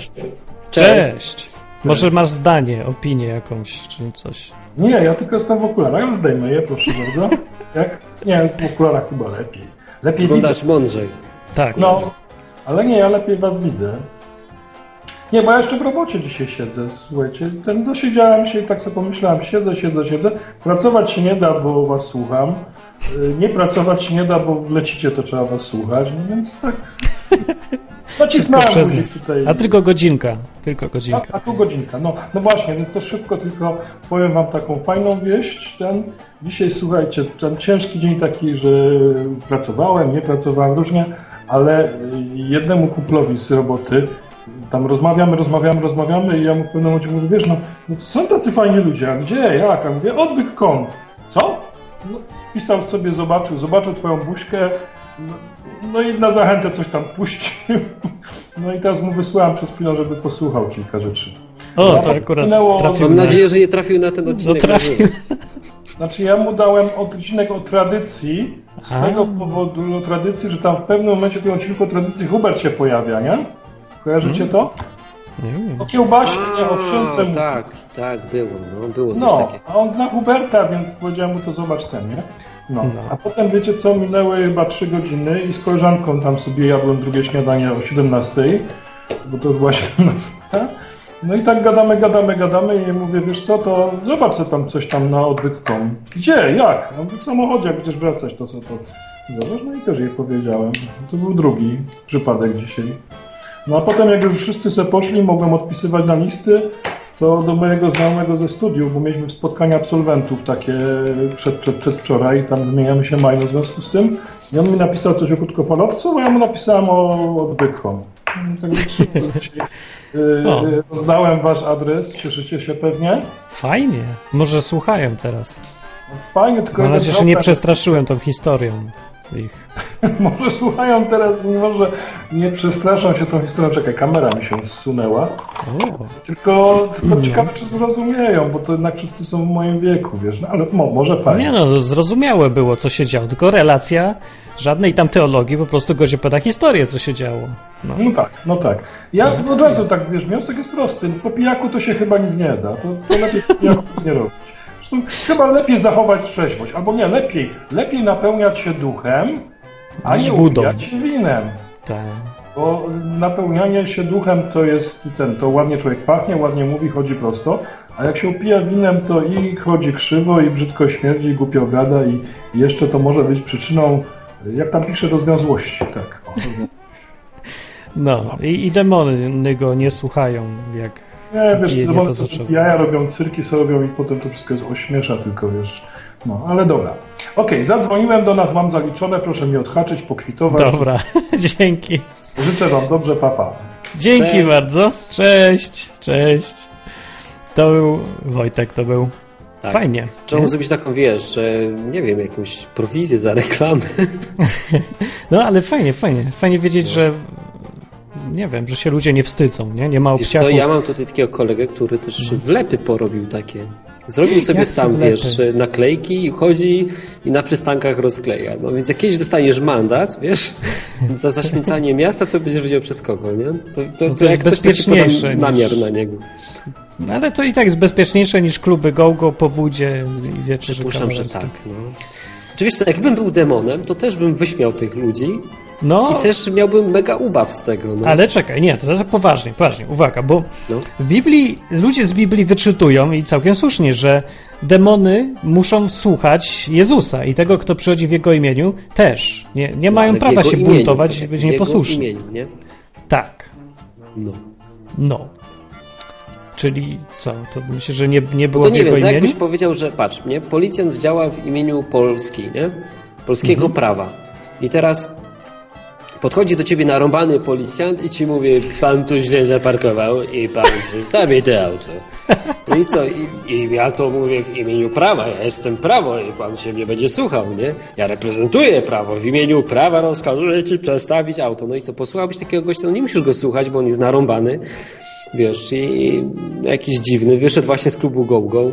Cześć. Może masz zdanie, opinię jakąś, czy coś. Nie, ja tylko jestem w okularach, zdejmę je, proszę bardzo. Jak? Nie, w okularach chyba lepiej. Wyglądasz mądrzej. Tak. No, ale nie, ja lepiej was widzę. Nie, bo ja jeszcze w robocie dzisiaj siedzę, słuchajcie. Dosiedziałem się i tak sobie pomyślałem, siedzę. Pracować się nie da, bo was słucham. Nie pracować się nie da, bo lecicie, to trzeba was słuchać, no więc tak... Wszystko przez nas. Tutaj... A tylko godzinka. A tu godzinka. No właśnie, więc to szybko tylko powiem wam taką fajną wieść. Dzisiaj słuchajcie, ten ciężki dzień taki, że pracowałem, nie pracowałem różnie, ale jednemu kumplowi z roboty tam rozmawiamy i ja mu w pewnym momencie mówię, wiesz, no to są tacy fajni ludzie, a gdzie, jak? A mówię, odwyk.com. Co? No, wpisał sobie, zobaczył twoją buźkę, no i na zachętę coś tam puścił. No i teraz mu wysłałem przez chwilę, żeby posłuchał kilka rzeczy. O, to akurat trafił. Mam nadzieję, że nie trafił na ten odcinek. No trafił. Znaczy ja mu dałem odcinek o tradycji, z tego powodu o tradycji, że tam w pewnym momencie w tym odcinku o tradycji Hubert się pojawia, nie? Kojarzycie to? Nie. O kiełbasie, nie, o szynce. Tak, było coś takiego. A on zna Huberta, więc powiedziałem mu to zobacz ten, nie? No. A potem wiecie co, minęły chyba 3 godziny i z koleżanką tam sobie jadłem drugie śniadanie o 17, bo to była 17. No i tak gadamy i mówię, wiesz co, to zobacz co tam coś tam na odwyk.com. Gdzie? Jak? No w samochodzie, jak będziesz wracać, to co to zobacz? No i też jej powiedziałem. To był drugi przypadek dzisiaj. No a potem jak już wszyscy se poszli, mogłem odpisywać na listy, to do mojego znajomego ze studiów, bo mieliśmy spotkania absolwentów takie przedwczoraj, tam wymieniamy się maile w związku z tym. I on mi napisał coś o krótkofalowcu, a ja mu napisałem o odwyk.com. Tak rozdałem wasz adres, cieszycie się pewnie? Fajnie, może słuchają teraz. Fajnie, tylko... Mam nadzieję, że nie przestraszyłem tą historią ich. Może słuchają teraz, może nie przestraszą się tą historią. Czekaj, kamera mi się zsunęła. Tylko ciekawe, czy zrozumieją, bo to jednak wszyscy są w moim wieku, wiesz, no, ale może fajnie. Nie no, zrozumiałe było, co się działo, tylko relacja, żadnej tam teologii, po prostu gość opowiada historię, co się działo. No tak. Ja od razu tak, wiesz, wniosek jest prosty. Po pijaku to się chyba nic nie da. To lepiej po pijaku nic nie robić. Chyba lepiej zachować trzeźwość, albo nie, lepiej napełniać się duchem, a nie upijać się winem. Tak. Bo napełnianie się duchem to jest to ładnie człowiek pachnie, ładnie mówi, chodzi prosto, a jak się upija winem, to i chodzi krzywo, i brzydko śmierdzi, i głupio gada, i jeszcze to może być przyczyną, jak tam pisze, rozwiązłości, tak. No, i demony go nie słuchają, jak nie, wiesz, nie demony to sobie zaczęło. jaja robią, cyrki sobie robią i potem to wszystko jest ośmiesza tylko, wiesz. No, ale dobra. Okej, zadzwoniłem do nas, mam zaliczone, proszę mi odhaczyć, pokwitować. Dobra, dzięki. Życzę wam dobrze, papa. Dzięki Cześć. bardzo. Cześć. To był Wojtek, to był Tak. fajnie. Trzeba nie? zrobić taką, wiesz, że, nie wiem, jakąś prowizję za reklamę. No ale fajnie. Fajnie wiedzieć, że nie wiem, że się ludzie nie wstydzą, nie ma Wiesz co, obciachu. ja mam tutaj takiego kolegę, który też wlepy porobił takie. Zrobił sobie Jak sam, wlepy? wiesz, naklejki i chodzi i na przystankach rozkleja. No więc jak kiedyś dostaniesz mandat, wiesz, za zaśmiecanie miasta, to będziesz wiedział przez kogo, nie? To jest jak coś, to ci bezpieczniejsze podam niż- namiar na niego. No, ale to i tak jest bezpieczniejsze niż kluby go po wódzie i wiecie, Przypuszczam, że kawalerstwo. tak, no. Czy wiesz co, jakbym był demonem, to też bym wyśmiał tych ludzi No, i też miałbym mega ubaw z tego, no. ale czekaj, nie, to jest poważnie, uwaga, bo No. w Biblii, ludzie z Biblii wyczytują i całkiem słusznie, że demony muszą słuchać Jezusa i tego, kto przychodzi w Jego imieniu, też. Nie mają Ale w prawa jego się imieniu, buntować i tak, być w jego nieposłuszni. imieniu, nie? Tak, No. no. Czyli co, to myślę, że nie było To w nie Jego wiem, to imieniu? jakbyś powiedział, że patrz, nie? Policjant działa w imieniu Polski, nie? Polskiego Mhm. prawa. I teraz podchodzi do ciebie narąbany policjant i ci mówi, pan tu źle zaparkował i pan zostawi to auto. No i co? I ja to mówię w imieniu prawa, ja jestem prawo i pan się mnie będzie słuchał, nie? Ja reprezentuję prawo, w imieniu prawa rozkazuję ci przestawić auto. No i co, posłuchałbyś takiego gościa? No nie musisz go słuchać, bo on jest narąbany. Wiesz, i jakiś dziwny, wyszedł właśnie z klubu Go-Go.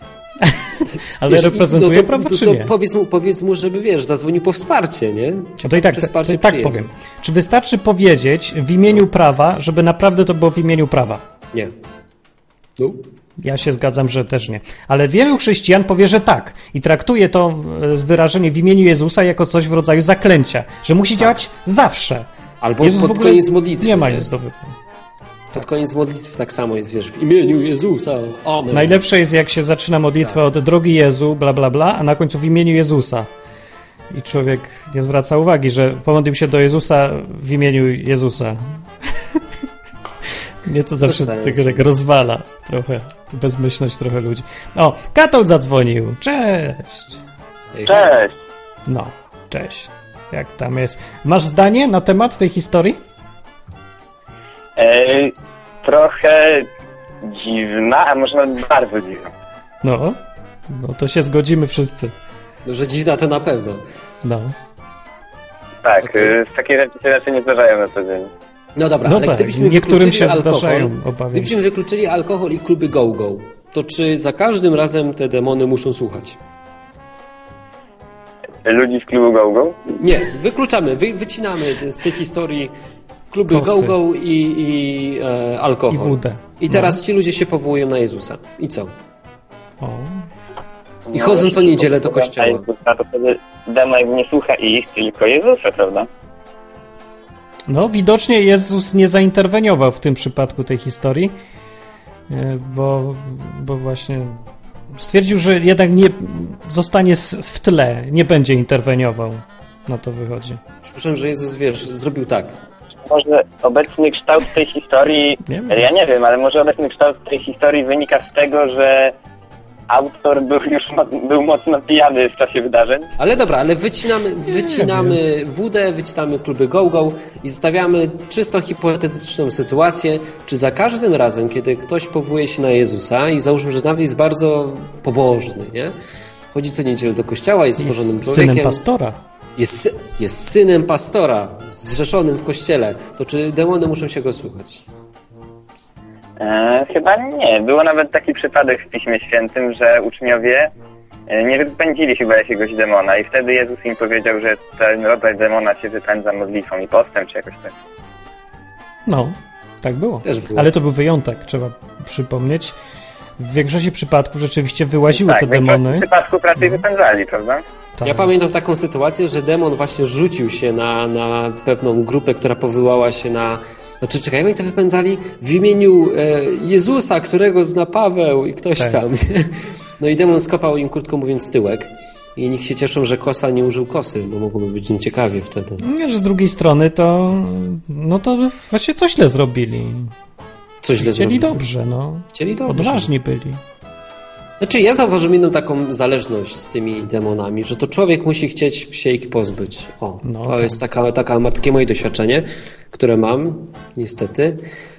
Ale Wiesz, reprezentuje prawo, czy nie? Powiedz mu, żeby, wiesz, zadzwonił po wsparcie, nie? No to i tak, Przez wsparcie tak przyjedzie. powiem. Czy wystarczy powiedzieć w imieniu prawa, żeby naprawdę to było w imieniu prawa? Nie. No. Ja się zgadzam, że też nie. Ale wielu chrześcijan powie, że tak. I traktuje to wyrażenie w imieniu Jezusa jako coś w rodzaju zaklęcia. Że musi działać zawsze. Albo Jezus w pod ogóle koniec modlitwy. nie ma nie? nic do wyboru. Pod koniec modlitwy tak samo jest, wiesz, w imieniu Jezusa. Amen. Najlepsze jest, jak się zaczyna modlitwę od drogi Jezu, bla, bla, bla, a na końcu w imieniu Jezusa. I człowiek nie zwraca uwagi, że pomodlił się do Jezusa w imieniu Jezusa. Mnie to zawsze tak rozwala trochę. Bezmyślność trochę ludzi. O, Katol zadzwonił. Cześć. Cześć. No, cześć. Jak tam jest? Masz zdanie na temat tej historii? Trochę dziwna, a może nawet bardzo dziwna. No to się zgodzimy wszyscy. No, że dziwna to na pewno. No. Tak, Okej. takie rzeczy się raczej nie zdarzają na co dzień. No dobra, No ale tak, gdybyśmy niektórym wykluczyli się alkohol, zdarzają, obawiam się. gdybyśmy wykluczyli alkohol i kluby Go-Go, to czy za każdym razem te demony muszą słuchać? Ludzi z klubu Go-Go? Nie, wykluczamy, wycinamy z tej historii kluby Kosy. Go-Go i alkohol. I wódę. I teraz ci ludzie się powołują na Jezusa. I co? O. I chodzą co niedzielę do kościoła. A to wtedy demon nie słucha ich, tylko Jezusa, prawda? No, widocznie Jezus nie zainterweniował w tym przypadku tej historii, bo właśnie stwierdził, że jednak nie zostanie w tle, nie będzie interweniował. Na to wychodzi. Przypuszczam, że Jezus, wiesz, zrobił tak. Może obecny kształt tej historii, Nie wiem. ja nie wiem, ale może obecny kształt tej historii wynika z tego, że autor był mocno pijany w czasie wydarzeń. Ale dobra, ale wycinamy wódę, wycinamy kluby Go-Go i zostawiamy czysto hipotetyczną sytuację, czy za każdym razem, kiedy ktoś powołuje się na Jezusa i załóżmy, że nawet jest bardzo pobożny, nie? Chodzi co niedzielę do kościoła, jest porządnym Jest człowiekiem. synem pastora. Jest synem pastora, zrzeszonym w kościele, to czy demony muszą się go słuchać? Chyba nie. Było nawet taki przypadek w Piśmie Świętym, że uczniowie nie wypędzili chyba jakiegoś demona i wtedy Jezus im powiedział, że ten rodzaj demona się wypędza modlitwą i postem, czy jakoś tak. No, tak było. Też było. Ale to był wyjątek, trzeba przypomnieć. W większości przypadków rzeczywiście wyłaziły Tak, te w większości demony. przypadków raczej wypędzali, prawda? Tak. Ja pamiętam taką sytuację, że demon właśnie rzucił się na pewną grupę, która powołała się na... Znaczy, czekaj, jak oni to wypędzali? W imieniu Jezusa, którego zna Paweł i ktoś tam. No i demon skopał im, krótko mówiąc, tyłek. I niech się cieszą, że Kosa nie użył kosy, bo mogłoby być nieciekawie wtedy. Nie, że z drugiej strony to... No to właśnie coś źle zrobili. Coś źle Chcieli zrobili. dobrze, no. Chcieli dobrze. Odważni byli. Znaczy, ja zauważyłem jedną taką zależność z tymi demonami, że to człowiek musi chcieć się ich pozbyć. To jest takie moje doświadczenie, które mam, niestety,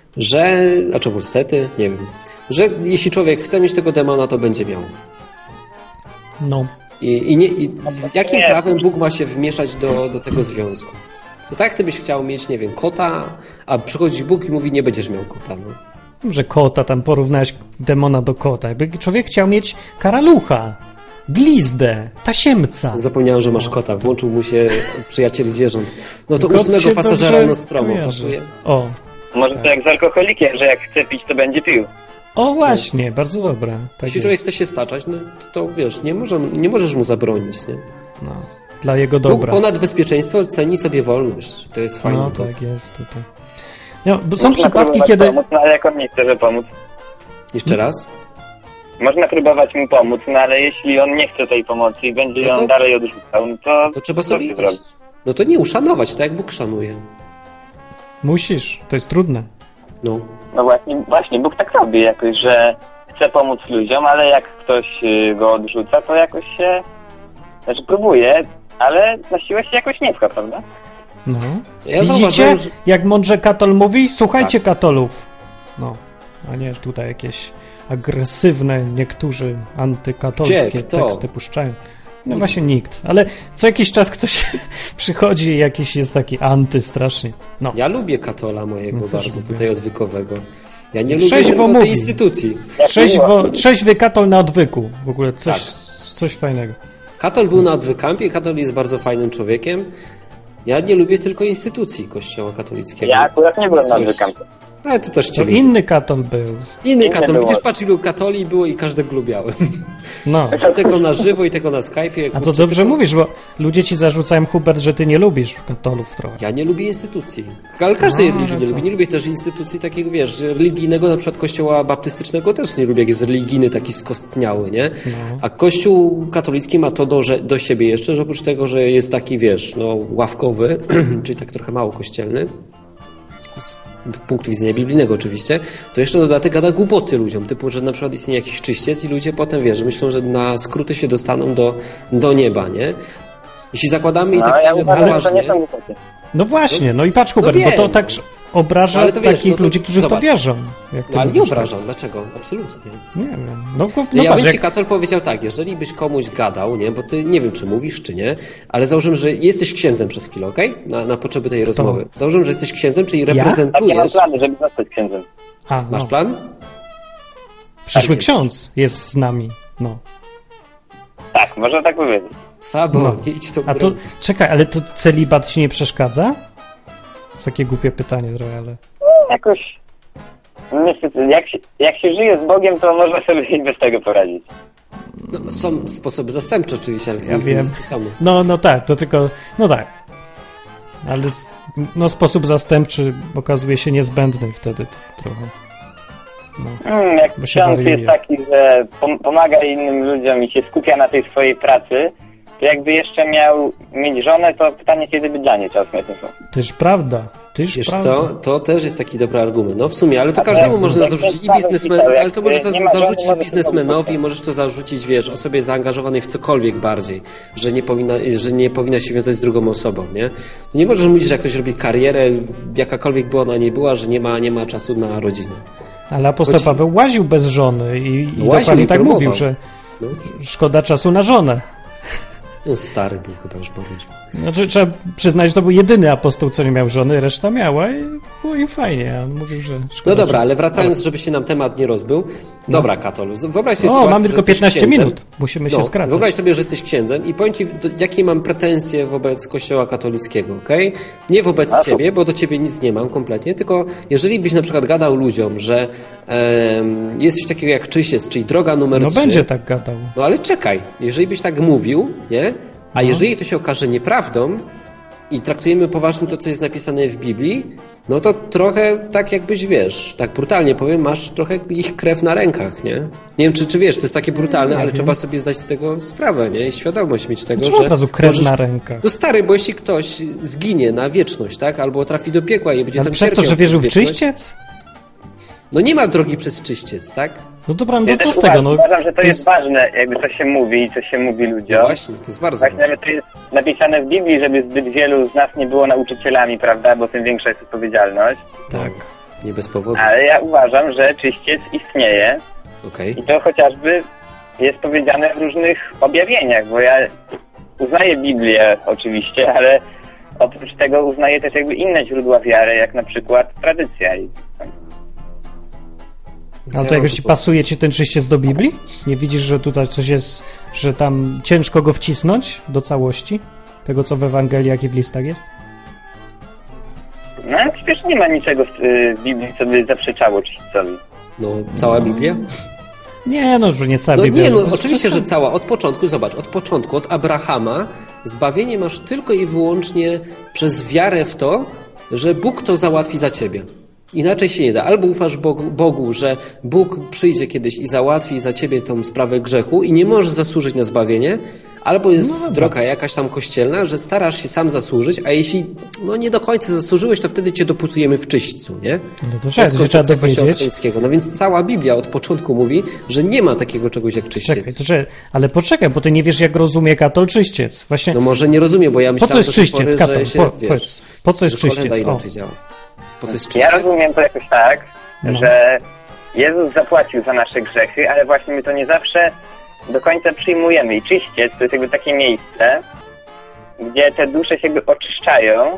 niestety, nie wiem, że jeśli człowiek chce mieć tego demona, to będzie miał. No. I jakim prawem Bóg ma się wmieszać do tego związku? To tak jak ty byś chciał mieć, nie wiem, kota, a przychodzi Bóg i mówi, nie będziesz miał kota, no. Że kota, tam porównałeś demona do kota. Jakby człowiek chciał mieć karalucha, glizdę, tasiemca. Zapomniałem, że masz kota. Włączył mu się przyjaciel zwierząt. No to Kot 8 się pasażera dobrze Nostromo kojarzy. pasuje. O. Może to jak z alkoholikiem, że jak chce pić, to będzie pił. O właśnie, bardzo dobre. Tak Jeśli człowiek chce się staczać, no to wiesz, nie możesz mu zabronić, nie? No, dla jego Bóg dobra. ponad bezpieczeństwo ceni sobie wolność. To jest fajne. No tak jest tutaj. No, bo są Można przypadki, próbować kiedy... pomóc, no ale jak on nie chce, że pomóc? Jeszcze raz? Można próbować mu pomóc, no ale jeśli on nie chce tej pomocy i będzie No to- ją dalej odrzucał, no To trzeba co sobie ty zrobisz? No to nie uszanować, tak jak Bóg szanuje. Musisz, to jest trudne. No. No właśnie, Bóg tak robi jakoś, że chce pomóc ludziom, ale jak ktoś go odrzuca, to jakoś się... Znaczy próbuje, ale na siłę się jakoś nie pcha, prawda? No. Ja Widzicie, zauważyłem, że... jak mądrze katol mówi? Słuchajcie Tak. katolów. No, a nie tutaj jakieś agresywne niektórzy antykatolskie Gdzie? Kto? teksty puszczają. No właśnie nikt, ale co jakiś czas ktoś przychodzi i jakiś jest taki anty strasznie. No. Ja lubię katola mojego No, też bardzo, lubię. tutaj odwykowego. Ja nie Trzeźwo lubię tylko mówi. tej instytucji. Trzeźwy katol na odwyku. W ogóle coś fajnego. Katol był na odwykampie, katol jest bardzo fajnym człowiekiem. Ja nie lubię tylko instytucji Kościoła katolickiego. Ja akurat nie byłem na Złość. wykampie. Ale to też To cię inny katol był. Inny katol. było. Widzisz, patrz, ilu katoli było i każdego lubiałem. No. I tego na żywo i tego na Skype'ie. A to kurczę, dobrze tylko- mówisz, bo ludzie ci zarzucają, Hubert, że ty nie lubisz katolów trochę. Ja nie lubię instytucji. Ale każdej No, religii ale nie to- lubię. Nie lubię też instytucji takiego, wiesz, religijnego, na przykład kościoła baptystycznego też nie lubię, jak jest religijny, taki skostniały, nie? No. A kościół katolicki ma to do siebie jeszcze, że oprócz tego, że jest taki, wiesz, no, ławkowy, czyli tak trochę mało kościelny, z punktu widzenia biblijnego oczywiście, to jeszcze na dodatek gada głupoty ludziom, typu, że na przykład istnieje jakiś czyściec i ludzie potem, wiesz, myślą, że na skróty się dostaną do nieba, nie? Jeśli zakładamy i No, tak ja uważam, że to poważnie... nie są głupoty. No właśnie, no i patrz Hubert, wiem. bo to tak obraża Ale to wiesz, takich no to ludzi, którzy w to zobacz. wierzą. Jak ty No, ale nie mówisz, tak. obrażam. Dlaczego? Absolutnie. Nie wiem. No Ja patrz, bym jak... ci, Katol, powiedział tak, jeżeli byś komuś gadał, nie, bo ty nie wiem, czy mówisz, czy nie, ale założymy, że jesteś księdzem przez chwilę, okej? Na potrzeby tej rozmowy. Założymy, że jesteś księdzem, czyli Tak, ja mam reprezentujesz... plany, żeby zostać księdzem. A, Masz no. plan? Przyszły ksiądz jest z nami. No. Tak, można tak powiedzieć. Sabo, No. nie idź tą A to, drogą. czekaj, ale to celibat ci nie przeszkadza? Takie głupie pytanie trochę, ale... Jakoś... Niestety, jak się żyje z Bogiem, to można sobie i bez tego poradzić. No, są sposoby zastępcze oczywiście, ale to Ja nie wiem. jest to samo. No tak, to tylko... No tak. Ale no, sposób zastępczy okazuje się niezbędny wtedy trochę. No. Jak Bo się ksiądz wariuje. jest taki, że pomaga innym ludziom i się skupia na tej swojej pracy, to jakby jeszcze miał mieć żonę, to pytanie, kiedy by dla niej czas mieć. Tyż prawda. Wiesz co, to też jest taki dobry argument. No w sumie, ale to każdemu można jak zarzucić i ten biznesmen, Paweł ale to możesz nie ma żony, zarzucić może to biznesmenowi, robić. możesz to zarzucić, wiesz, osobie zaangażowanej w cokolwiek bardziej, że nie powinna się wiązać z drugą osobą, nie? To nie możesz mówić, że jak ktoś robi karierę, jakakolwiek by ona nie była, że nie ma czasu na rodzinę. Ale apostoł Paweł łaził bez żony i Łaził dokładnie i tak próbował. mówił, że No. szkoda czasu na żonę. No stary był chyba już porudził. Znaczy, trzeba przyznać, że to był jedyny apostoł, co nie miał żony, reszta miała i było im fajnie. A on mówił, że szkoda No dobra, czasu. ale wracając, żeby się nam temat nie rozbył. Dobra, Katol, wyobraź sobie O, sytuację, mamy że tylko jesteś 15 księdzem. minut. Musimy się skracać. Wyobraź sobie, że jesteś księdzem i powiem ci, jakie mam pretensje wobec Kościoła katolickiego, okej? Nie wobec ciebie, bo do ciebie nic nie mam kompletnie, tylko jeżeli byś na przykład gadał ludziom, że jest coś takiego jak czyściec, czyli droga numer 3. No będzie tak gadał. No ale czekaj, jeżeli byś tak mówił, nie? A jeżeli to się okaże nieprawdą i traktujemy poważnie to, co jest napisane w Biblii, no to trochę tak jakbyś, wiesz, tak brutalnie powiem, masz trochę ich krew na rękach, nie? Nie wiem, czy wiesz, to jest takie brutalne, ale trzeba sobie zdać z tego sprawę, nie? I świadomość mieć tego, że... od razu krew na rękach? No stary, bo jeśli ktoś zginie na wieczność, tak? Albo trafi do piekła i będzie tam przez to, że wierzył w czyściec? No nie ma drogi przez czyściec, tak? No dobra, no to co z tego? No, uważam, że to jest ważne, jakby co się mówi i co się mówi ludziom. No właśnie, to jest bardzo ważne. Nawet to jest napisane w Biblii, żeby zbyt wielu z nas nie było nauczycielami, prawda? Bo tym większa jest odpowiedzialność. Tak, nie bez powodu. Ale ja uważam, że czyściec istnieje. Okej. I to chociażby jest powiedziane w różnych objawieniach, bo ja uznaję Biblię oczywiście, ale oprócz tego uznaję też jakby inne źródła wiary, jak na przykład tradycja. A to jakoś pasuje ci ten czyściec do Biblii? Nie widzisz, że tutaj coś jest, że tam ciężko go wcisnąć do całości? Tego, co w Ewangeliach i w listach jest? No przecież nie ma niczego w Biblii, co by zaprzeczało czyśćcowi. No, cała Biblia? Nie, no, że nie cała Biblia. Nie, no oczywiście, że cała. Od początku, zobacz, od Abrahama zbawienie masz tylko i wyłącznie przez wiarę w to, że Bóg to załatwi za ciebie. Inaczej się nie da. Albo ufasz Bogu, że Bóg przyjdzie kiedyś i załatwi za ciebie tą sprawę grzechu i nie możesz zasłużyć na zbawienie, albo jest droga jakaś tam kościelna, że starasz się sam zasłużyć, a jeśli nie do końca zasłużyłeś, to wtedy cię doputujemy w czyśćcu, nie? No to trzeba dowiedzieć. No więc cała Biblia od początku mówi, że nie ma takiego czegoś jak czyściec. Ale poczekaj, bo ty nie wiesz, jak rozumie katol czyściec. Właśnie... No może nie rozumie, bo ja myślałem, po co jest czyściec, katol? Po co jest czyściec? Ja rozumiem to jakoś tak, że Jezus zapłacił za nasze grzechy, ale właśnie my to nie zawsze do końca przyjmujemy. I czyściec to jest jakby takie miejsce, gdzie te dusze się jakby oczyszczają,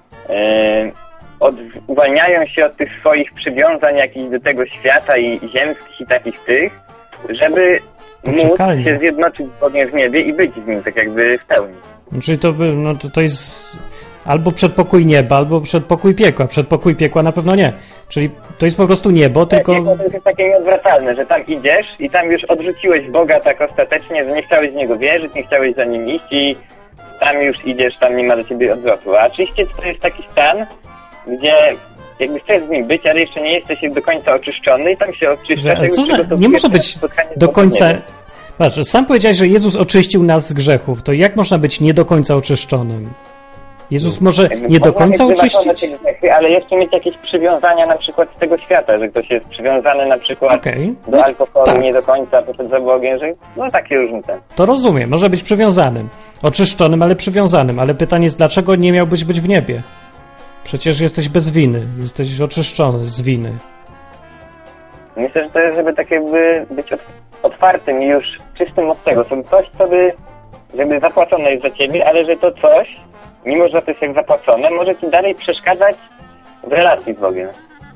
uwalniają się od tych swoich przywiązań jakichś do tego świata i ziemskich i takich tych, żeby móc się zjednoczyć z Bogiem w niebie i być z Nim tak jakby w pełni. Czyli to jest... albo przedpokój nieba, albo przedpokój piekła. Przedpokój piekła na pewno nie. Czyli to jest po prostu niebo, tylko... Piekło to jest takie nieodwracalne, że tam idziesz i tam już odrzuciłeś Boga tak ostatecznie, że nie chciałeś w Niego wierzyć, nie chciałeś za Nim iść i tam już idziesz, tam nie ma do Ciebie odwrotu. A czyściec to jest taki stan, gdzie jakby chcesz z Nim być, ale jeszcze nie jesteś do końca oczyszczony i tam się oczyszcza. Nie może być do końca... Patrz, sam powiedziałeś, że Jezus oczyścił nas z grzechów. To jak można być nie do końca oczyszczonym? Jezus może nie do końca oczyścić? Ale jeszcze mieć jakieś przywiązania na przykład z tego świata, że ktoś jest przywiązany na przykład do alkoholu nie do końca, poszedł za Bogiem, że takie różnice. To rozumiem, może być przywiązanym. Oczyszczonym, ale przywiązanym. Ale pytanie jest, dlaczego nie miałbyś być w niebie? Przecież jesteś bez winy. Jesteś oczyszczony z winy. Myślę, że to jest, żeby tak jakby być otwartym i już czystym od tego. Coś, co by żeby zapłacone jest za ciebie, ale że to coś, mimo że to jest jak zapłacone, może ci dalej przeszkadzać w relacji z Bogiem.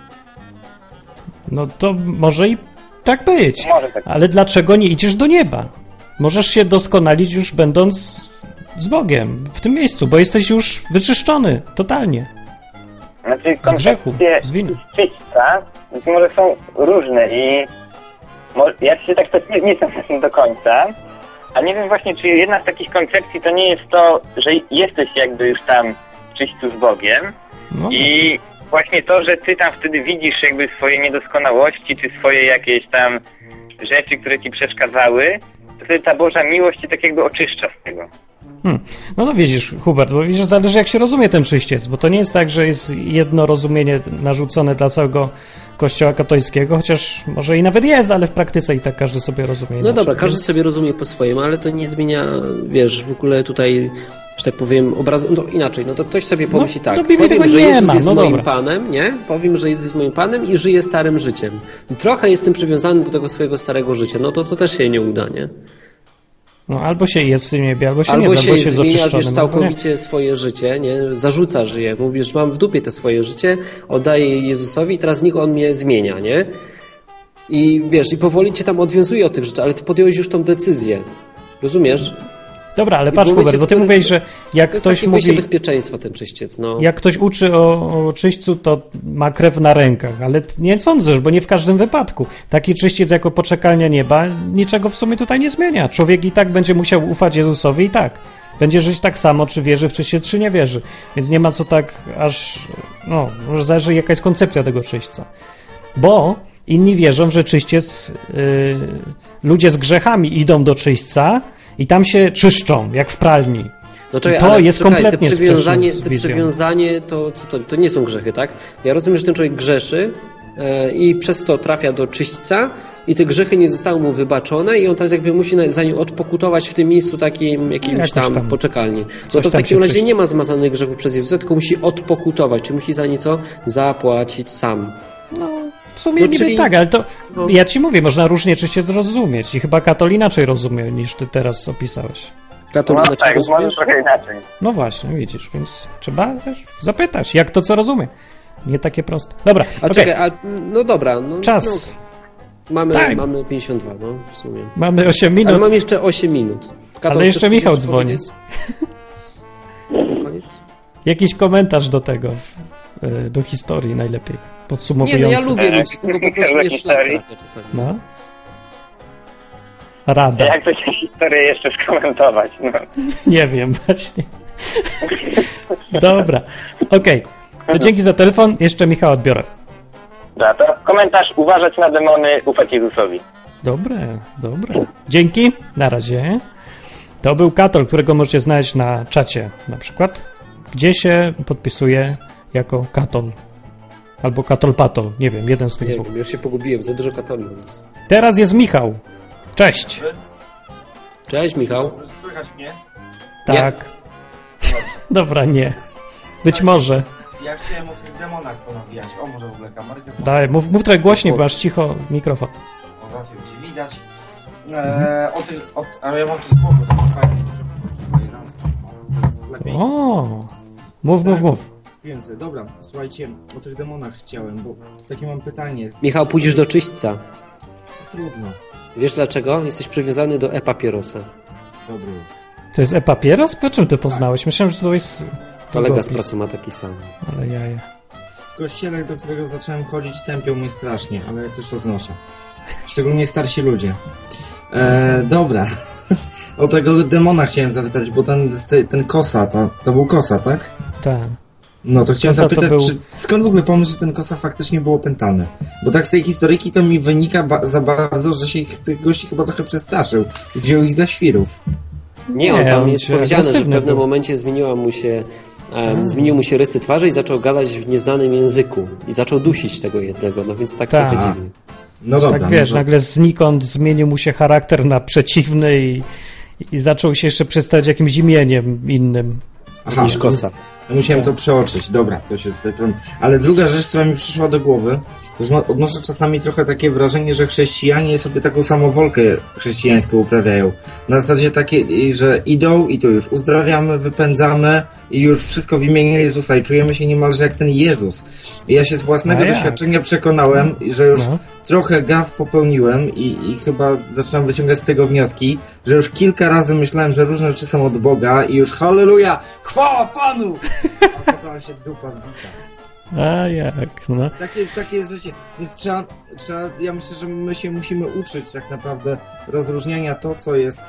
No to może i tak być. Może tak. Ale dlaczego nie idziesz do nieba? Możesz się doskonalić już będąc z Bogiem w tym miejscu, bo jesteś już wyczyszczony totalnie. Znaczy z grzechu, z winy. Czyśćca być może są różne i ja się tak nie znam na tym do końca, a nie wiem właśnie, czy jedna z takich koncepcji to nie jest to, że jesteś jakby już tam w czyśćcu z Bogiem i właśnie to, że ty tam wtedy widzisz jakby swoje niedoskonałości, czy swoje jakieś tam rzeczy, które ci przeszkadzały, to wtedy ta Boża miłość cię tak jakby oczyszcza z tego. No to widzisz, Hubert, bo widzisz, zależy jak się rozumie ten czyściec, bo to nie jest tak, że jest jedno rozumienie narzucone dla całego Kościoła katolickiego, chociaż może i nawet jest, ale w praktyce i tak każdy sobie rozumie. No dobra, każdy sobie rozumie po swojemu, ale to nie zmienia, wiesz, w ogóle tutaj, że tak powiem, obrazu. No inaczej, no to ktoś sobie pomyśli tak, powiem, że Jezus jest moim Panem, nie? Powiem, że Jezus jest moim Panem i żyję starym życiem. I trochę jestem przywiązany do tego swojego starego życia, no to też się nie uda, nie? No albo się jest w niebie, albo się albo nie się jest, albo się zmieniasz, wiesz, całkowicie swoje życie, nie? Zarzucasz je, mówisz, mam w dupie to swoje życie, oddaję je Jezusowi i teraz niech On mnie zmienia, nie? I wiesz, i powoli cię tam odwiązuje od tych rzeczy, ale ty podjąłeś już tą decyzję. Rozumiesz? Dobra, ale patrz, Hubert, bo ty mówisz, że jak ktoś mówi... bezpieczeństwa ten czyściec, no. Jak ktoś uczy o czyśćcu, to ma krew na rękach, ale nie sądzę, bo nie w każdym wypadku. Taki czyściec jako poczekalnia nieba niczego w sumie tutaj nie zmienia. Człowiek i tak będzie musiał ufać Jezusowi i tak. będzie żyć tak samo, czy wierzy w czyście, czy nie wierzy. Więc nie ma co tak aż, może zależy jaka jest koncepcja tego czyśćca. Bo inni wierzą, że czyściec, ludzie z grzechami idą do czyśćca i tam się czyszczą, jak w pralni. No czekaj, to jest kompletnie przywiązanie to nie są grzechy, tak? Ja rozumiem, że ten człowiek grzeszy i przez to trafia do czyśćca i te grzechy nie zostały mu wybaczone i on teraz jakby musi za nie odpokutować w tym miejscu takim jakimś tam poczekalni. No to w takim razie nie ma zmazanych grzechów przez Jezusa, tylko musi odpokutować, czy musi za nieco zapłacić sam. No, w sumie niby tak, ale to ja ci mówię, można różnie czyście zrozumieć i chyba Katol inaczej rozumie, niż ty teraz opisałeś. No tak, może trochę inaczej. No właśnie, widzisz, więc trzeba też zapytać, jak to co rozumie. Nie takie proste. Dobra, czekaj, no dobra. No, czas. No, mamy 52, no w sumie. Mamy 8 minut. Ale mam jeszcze 8 minut. Ale jeszcze Michał dzwoni. Koniec? Jakiś komentarz do tego, do historii najlepiej, podsumowujący. Nie, no ja lubię ludzi, tylko po prostu jeszcze trafia czasami. No. Rada. Jak to się historię jeszcze skomentować? No. Nie wiem właśnie. Dobra, okej. To dzięki za telefon. Jeszcze Michał odbiorę. Dobra, to komentarz: uważać na demony, ufać Jezusowi. Dobre. Dzięki, na razie. To był Katol, którego możecie znaleźć na czacie na przykład, gdzie się podpisuje jako Katol. Albo Katol-Patol, nie wiem, jeden z tych dwóch. Nie wiem, już się pogubiłem, za dużo katolików. Teraz jest Michał. Cześć. Cześć, Michał. Słychać mnie? Tak. Dobra, nie. Być może. Ja chciałem o tych demonach ponawijać. O, może w ogóle kamerkę. Daj, mów trochę głośniej, bo masz cicho mikrofon. O, zaraz cię widać. Ale ja mam tu spokój, to fajnie. O, mów. Wiem sobie, dobra, słuchajcie, o tych demonach chciałem, bo takie mam pytanie. Michał, pójdziesz do czyśćca. Trudno. Wiesz dlaczego? Jesteś przywiązany do e-papierosa. Dobry jest. To jest e-papieros? Po czym ty poznałeś? Myślałem, że to jest... Kolega z pracy ma taki sam. Ale jaja. W kościele, do którego zacząłem chodzić, tępią mnie strasznie, ale jak już to znoszę. Szczególnie starsi ludzie. Dobra. O tego demona chciałem zapytać, bo ten Kosa, to był Kosa, tak? Tak. No to chciałem Kosa zapytać, był... skąd w ogóle pomysł, że ten Kosa faktycznie był opętany? Bo tak z tej historyjki to mi wynika za bardzo, że się tych gości chyba trochę przestraszył i wziął ich za świrów. Nie, tam jest powiedziane, że w pewnym momencie zmienił mu się rysy twarzy i zaczął gadać w nieznanym języku i zaczął dusić tego jednego, no więc tak trochę dziwnie. No dobra. Tak wiesz, nagle znikąd zmienił mu się charakter na przeciwny i zaczął się jeszcze przedstawiać jakimś imieniem innym niż Kosa. Musiałem to przeoczyć, dobra, to się tutaj... Ale druga rzecz, która mi przyszła do głowy, że odnoszę czasami trochę takie wrażenie, że chrześcijanie sobie taką samowolkę chrześcijańską uprawiają. Na zasadzie takiej, że idą i to już uzdrawiamy, wypędzamy i już wszystko w imieniu Jezusa i czujemy się niemalże jak ten Jezus. I ja się z własnego doświadczenia przekonałem, że już trochę gaf popełniłem i chyba zaczynam wyciągać z tego wnioski, że już kilka razy myślałem, że różne rzeczy są od Boga i już halleluja, chwała Panu! Okazała się dupa zbita. A jak, no. Takie jest życie. Więc trzeba, ja myślę, że my się musimy uczyć tak naprawdę rozróżniania to, co jest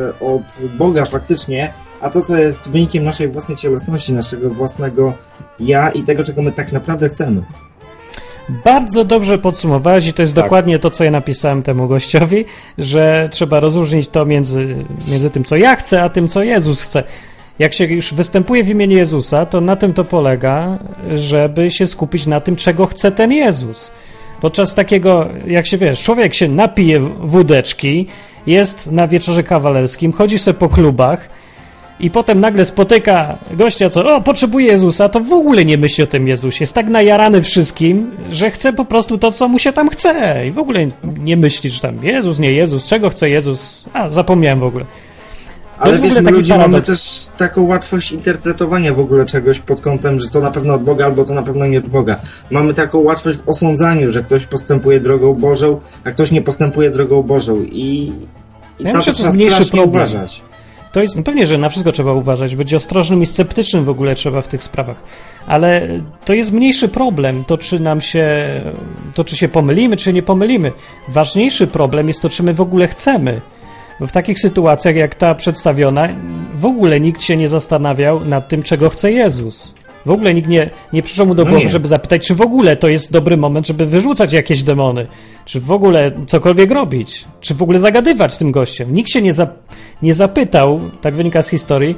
od Boga faktycznie, a to, co jest wynikiem naszej własnej cielesności, naszego własnego ja i tego, czego my tak naprawdę chcemy. Bardzo dobrze podsumowałeś i to jest dokładnie to, co ja napisałem temu gościowi, że trzeba rozróżnić to między tym, co ja chcę, a tym, co Jezus chce. Jak się już występuje w imieniu Jezusa, to na tym to polega, żeby się skupić na tym, czego chce ten Jezus. Podczas takiego, jak się wiesz, człowiek się napije wódeczki, jest na wieczorze kawalerskim, chodzi sobie po klubach i potem nagle spotyka gościa, co potrzebuje Jezusa, to w ogóle nie myśli o tym Jezusie. Jest tak najarany wszystkim, że chce po prostu to, co mu się tam chce. I w ogóle nie myśli, że tam Jezus, nie Jezus, czego chce Jezus. Zapomniałem w ogóle. Ale wiesz, my ludzie mamy też taką łatwość interpretowania w ogóle czegoś pod kątem, że to na pewno od Boga, albo to na pewno nie od Boga. Mamy taką łatwość w osądzaniu, że ktoś postępuje drogą Bożą, a ktoś nie postępuje drogą Bożą. I ja na to trzeba strasznie uważać. To jest, pewnie, że na wszystko trzeba uważać, być ostrożnym i sceptycznym w ogóle trzeba w tych sprawach. Ale to jest mniejszy problem, to czy się pomylimy, czy nie pomylimy. Ważniejszy problem jest to, czy my w ogóle chcemy. Bo w takich sytuacjach, jak ta przedstawiona, w ogóle nikt się nie zastanawiał nad tym, czego chce Jezus. W ogóle nikt nie przyszło mu do głowy, żeby zapytać, czy w ogóle to jest dobry moment, żeby wyrzucać jakieś demony, czy w ogóle cokolwiek robić, czy w ogóle zagadywać z tym gościem. Nikt się nie zapytał, tak wynika z historii,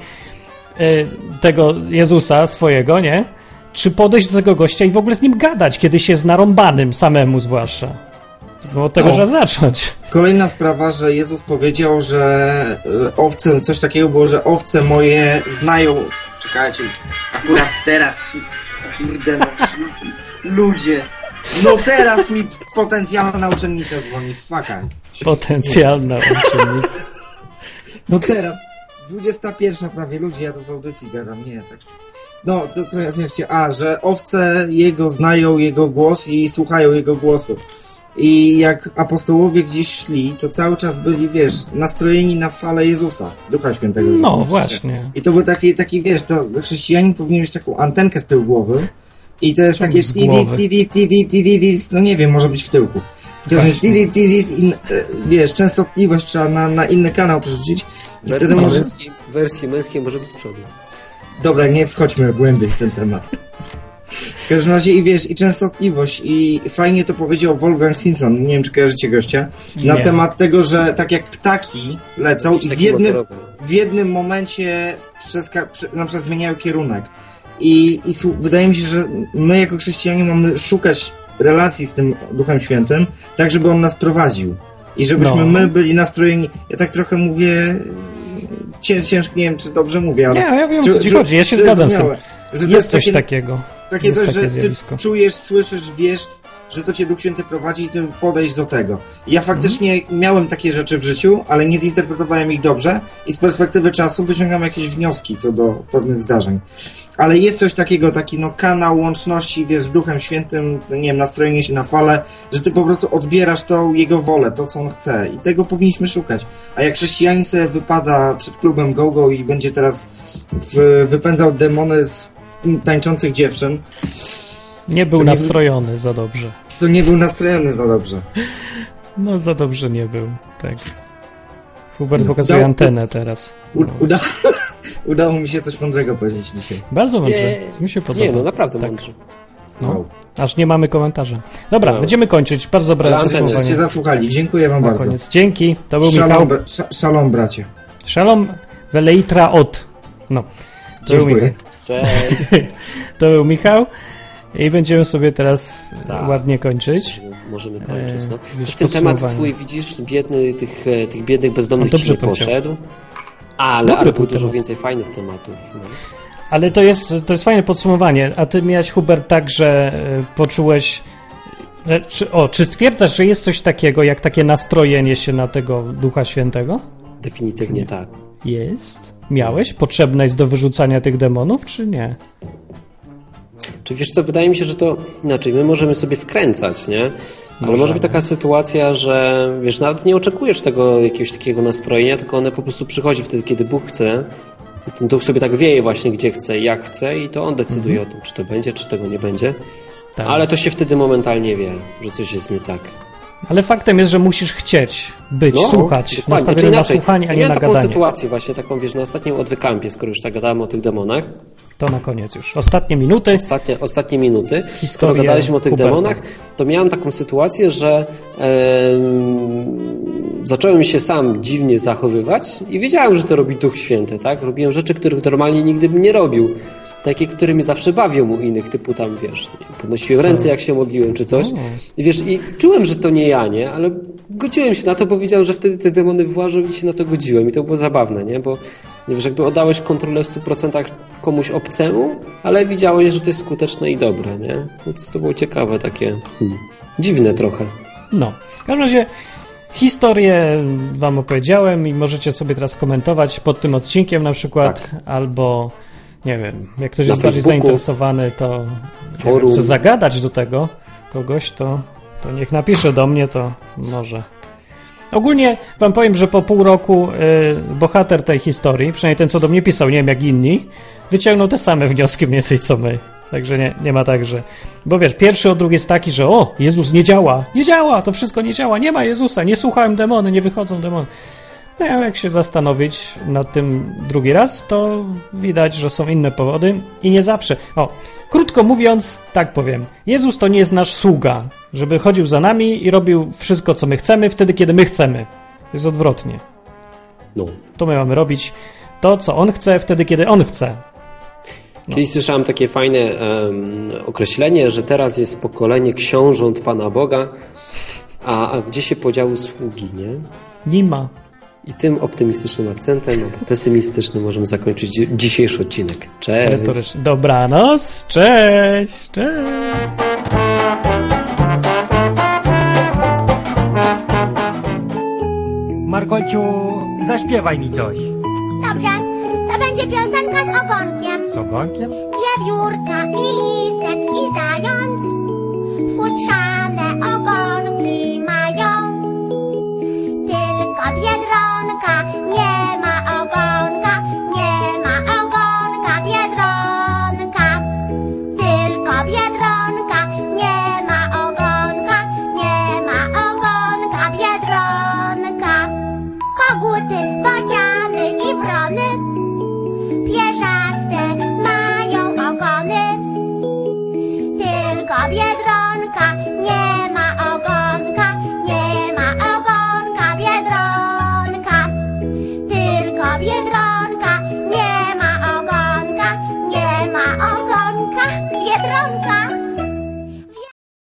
tego Jezusa swojego, nie? Czy podejść do tego gościa i w ogóle z nim gadać, kiedy się jest narąbanym samemu zwłaszcza. Bo od tego trzeba zacząć. Kolejna sprawa, że Jezus powiedział, że owce, coś takiego było, że owce moje znają... Czekajcie, akurat teraz, kurde, no, ludzie, no teraz mi potencjalna uczennica dzwoni, fakaj. Potencjalna uczennica. No teraz, 21 prawie, ludzie, ja to w audycji gadam, nie, tak. No, co ja chciałem, że owce jego znają jego głos i słuchają jego głosu. I jak apostołowie gdzieś szli, to cały czas byli, wiesz, nastrojeni na falę Jezusa, Ducha Świętego. No, właśnie. I to był taki, wiesz, to chrześcijanin powinien mieć taką antenkę z tyłu głowy i to jest takie no nie wiem, może być w tyłku. W każdym razie wiesz, częstotliwość trzeba na inny kanał przerzucić. I wtedy może... Wersji męskiej może być z przodu. Dobra, nie wchodźmy głębiej w ten temat. W każdym razie i wiesz, i częstotliwość, i fajnie to powiedział Wolfgang Simpson, nie wiem czy kojarzycie gościa, na temat tego, że tak jak ptaki lecą i w jednym momencie na przykład zmieniają kierunek. I wydaje mi się, że my jako chrześcijanie mamy szukać relacji z tym Duchem Świętym, tak żeby on nas prowadził. I żebyśmy my byli nastrojeni, ja tak trochę mówię, ciężko, nie wiem czy dobrze mówię, ale... Nie, ja wiem o co ci chodzi, ja się zgadzam z tym. Że jest coś takiego. Takie coś, że ty czujesz, słyszysz, wiesz, że to cię Duch Święty prowadzi i ty podejść do tego. I ja faktycznie miałem takie rzeczy w życiu, ale nie zinterpretowałem ich dobrze i z perspektywy czasu wyciągam jakieś wnioski co do pewnych zdarzeń. Ale jest coś takiego, taki kanał łączności, wiesz, z Duchem Świętym, nie wiem, nastrojenie się na falę, że ty po prostu odbierasz tą Jego wolę, to co On chce i tego powinniśmy szukać. A jak chrześcijanin sobie wypada przed klubem go-go i będzie teraz wypędzał demony z tańczących dziewczyn. Nie był nastrojony za dobrze. To nie był nastrojony za dobrze. No za dobrze nie był, tak. Hubert pokazuje antenę teraz. Udało mi się coś mądrego powiedzieć dzisiaj. Bardzo mądrze, mi się podoba. Nie, no naprawdę mądrze. No. Aż nie mamy komentarza. Dobra, będziemy kończyć. Bardzo dobre podsumowanie. Się zasłuchali. Dziękuję wam bardzo. Koniec. Dzięki. To był Shalom, Michał. Shalom, bracie. Shalom veleitra od. No. Dziękuję. Cześć. To był Michał. I będziemy sobie teraz ładnie kończyć. Możemy kończyć, no. Coś ten temat twój, widzisz, biedny, tych biednych bezdomnych ci nie poszedł. Ale było dużo więcej fajnych tematów. No. Ale to jest fajne podsumowanie. A ty miałeś, Hubert, tak, że poczułeś... Czy stwierdzasz, że jest coś takiego, jak takie nastrojenie się na tego Ducha Świętego? Definitywnie tak. Jest? Miałeś? Potrzebne jest do wyrzucania tych demonów, czy nie? Czy wiesz co, wydaje mi się, że to inaczej, my możemy sobie wkręcać, nie? Ale może być taka sytuacja, że wiesz, nawet nie oczekujesz tego jakiegoś takiego nastrojenia, tylko one po prostu przychodzi wtedy, kiedy Bóg chce. I ten Duch sobie tak wieje właśnie, gdzie chce, jak chce i to On decyduje o tym, czy to będzie, czy tego nie będzie. Tak. Ale to się wtedy momentalnie wie, że coś jest nie tak. Ale faktem jest, że musisz chcieć być, słuchać, nastawiony na słuchanie, a nie na gadanie. Miałem taką sytuację właśnie, taką wiesz, na ostatnim odwykampie, skoro już tak gadałem o tych demonach. To na koniec już. Ostatnie minuty. Ostatnie minuty. Skoro gadaliśmy o tych demonach, to miałem taką sytuację, że zacząłem się sam dziwnie zachowywać i wiedziałem, że to robi Duch Święty, tak? Robiłem rzeczy, których normalnie nigdy bym nie robił. Takie, którymi zawsze bawią u innych, typu tam, wiesz, podnosiłem ręce, jak się modliłem, czy coś. I wiesz, i czułem, że to nie ja, nie? Ale godziłem się na to, bo wiedziałem, że wtedy te demony włażą i się na to godziłem. I to było zabawne, nie? Bo, nie wiesz, jakby oddałeś kontrolę w 100% komuś obcemu, ale widziałeś, że to jest skuteczne i dobre, nie? Więc to było ciekawe, takie dziwne trochę. No, w każdym razie historię wam opowiedziałem i możecie sobie teraz komentować pod tym odcinkiem na przykład, albo... Nie wiem, jak ktoś jest bardziej zainteresowany, to chce zagadać do tego kogoś, to niech napisze do mnie, to może. Ogólnie wam powiem, że po pół roku bohater tej historii, przynajmniej ten, co do mnie pisał, nie wiem jak inni, wyciągnął te same wnioski mniej więcej co my. Także nie ma tak, że... Bo wiesz, pierwszy odruch jest taki, że Jezus nie działa, to wszystko nie działa, nie ma Jezusa, nie słuchałem demony, nie wychodzą demony. No a jak się zastanowić nad tym drugi raz, to widać, że są inne powody i nie zawsze. Krótko mówiąc, tak powiem, Jezus to nie jest nasz sługa, żeby chodził za nami i robił wszystko, co my chcemy, wtedy, kiedy my chcemy. To jest odwrotnie. No. To my mamy robić to, co On chce, wtedy, kiedy On chce. Kiedyś słyszałem takie fajne określenie, że teraz jest pokolenie książąt Pana Boga, a gdzie się podziały sługi, nie? Nie ma. I tym optymistycznym akcentem, albo pesymistycznym możemy zakończyć dzisiejszy odcinek. Cześć! Dobranoc, cześć, cześć! Markolciu, zaśpiewaj mi coś. Dobrze, to będzie piosenka z ogonkiem. Z ogonkiem? Wiewiórka i lisek i zając futrzane ogonki mają. Tylko Biedronka nie ma ogonka, nie ma ogonka Biedronka. Tylko Biedronka nie ma ogonka, nie ma ogonka Biedronka. Koguty, bociany i wrony pierzaste mają ogony. Tylko Biedronka nie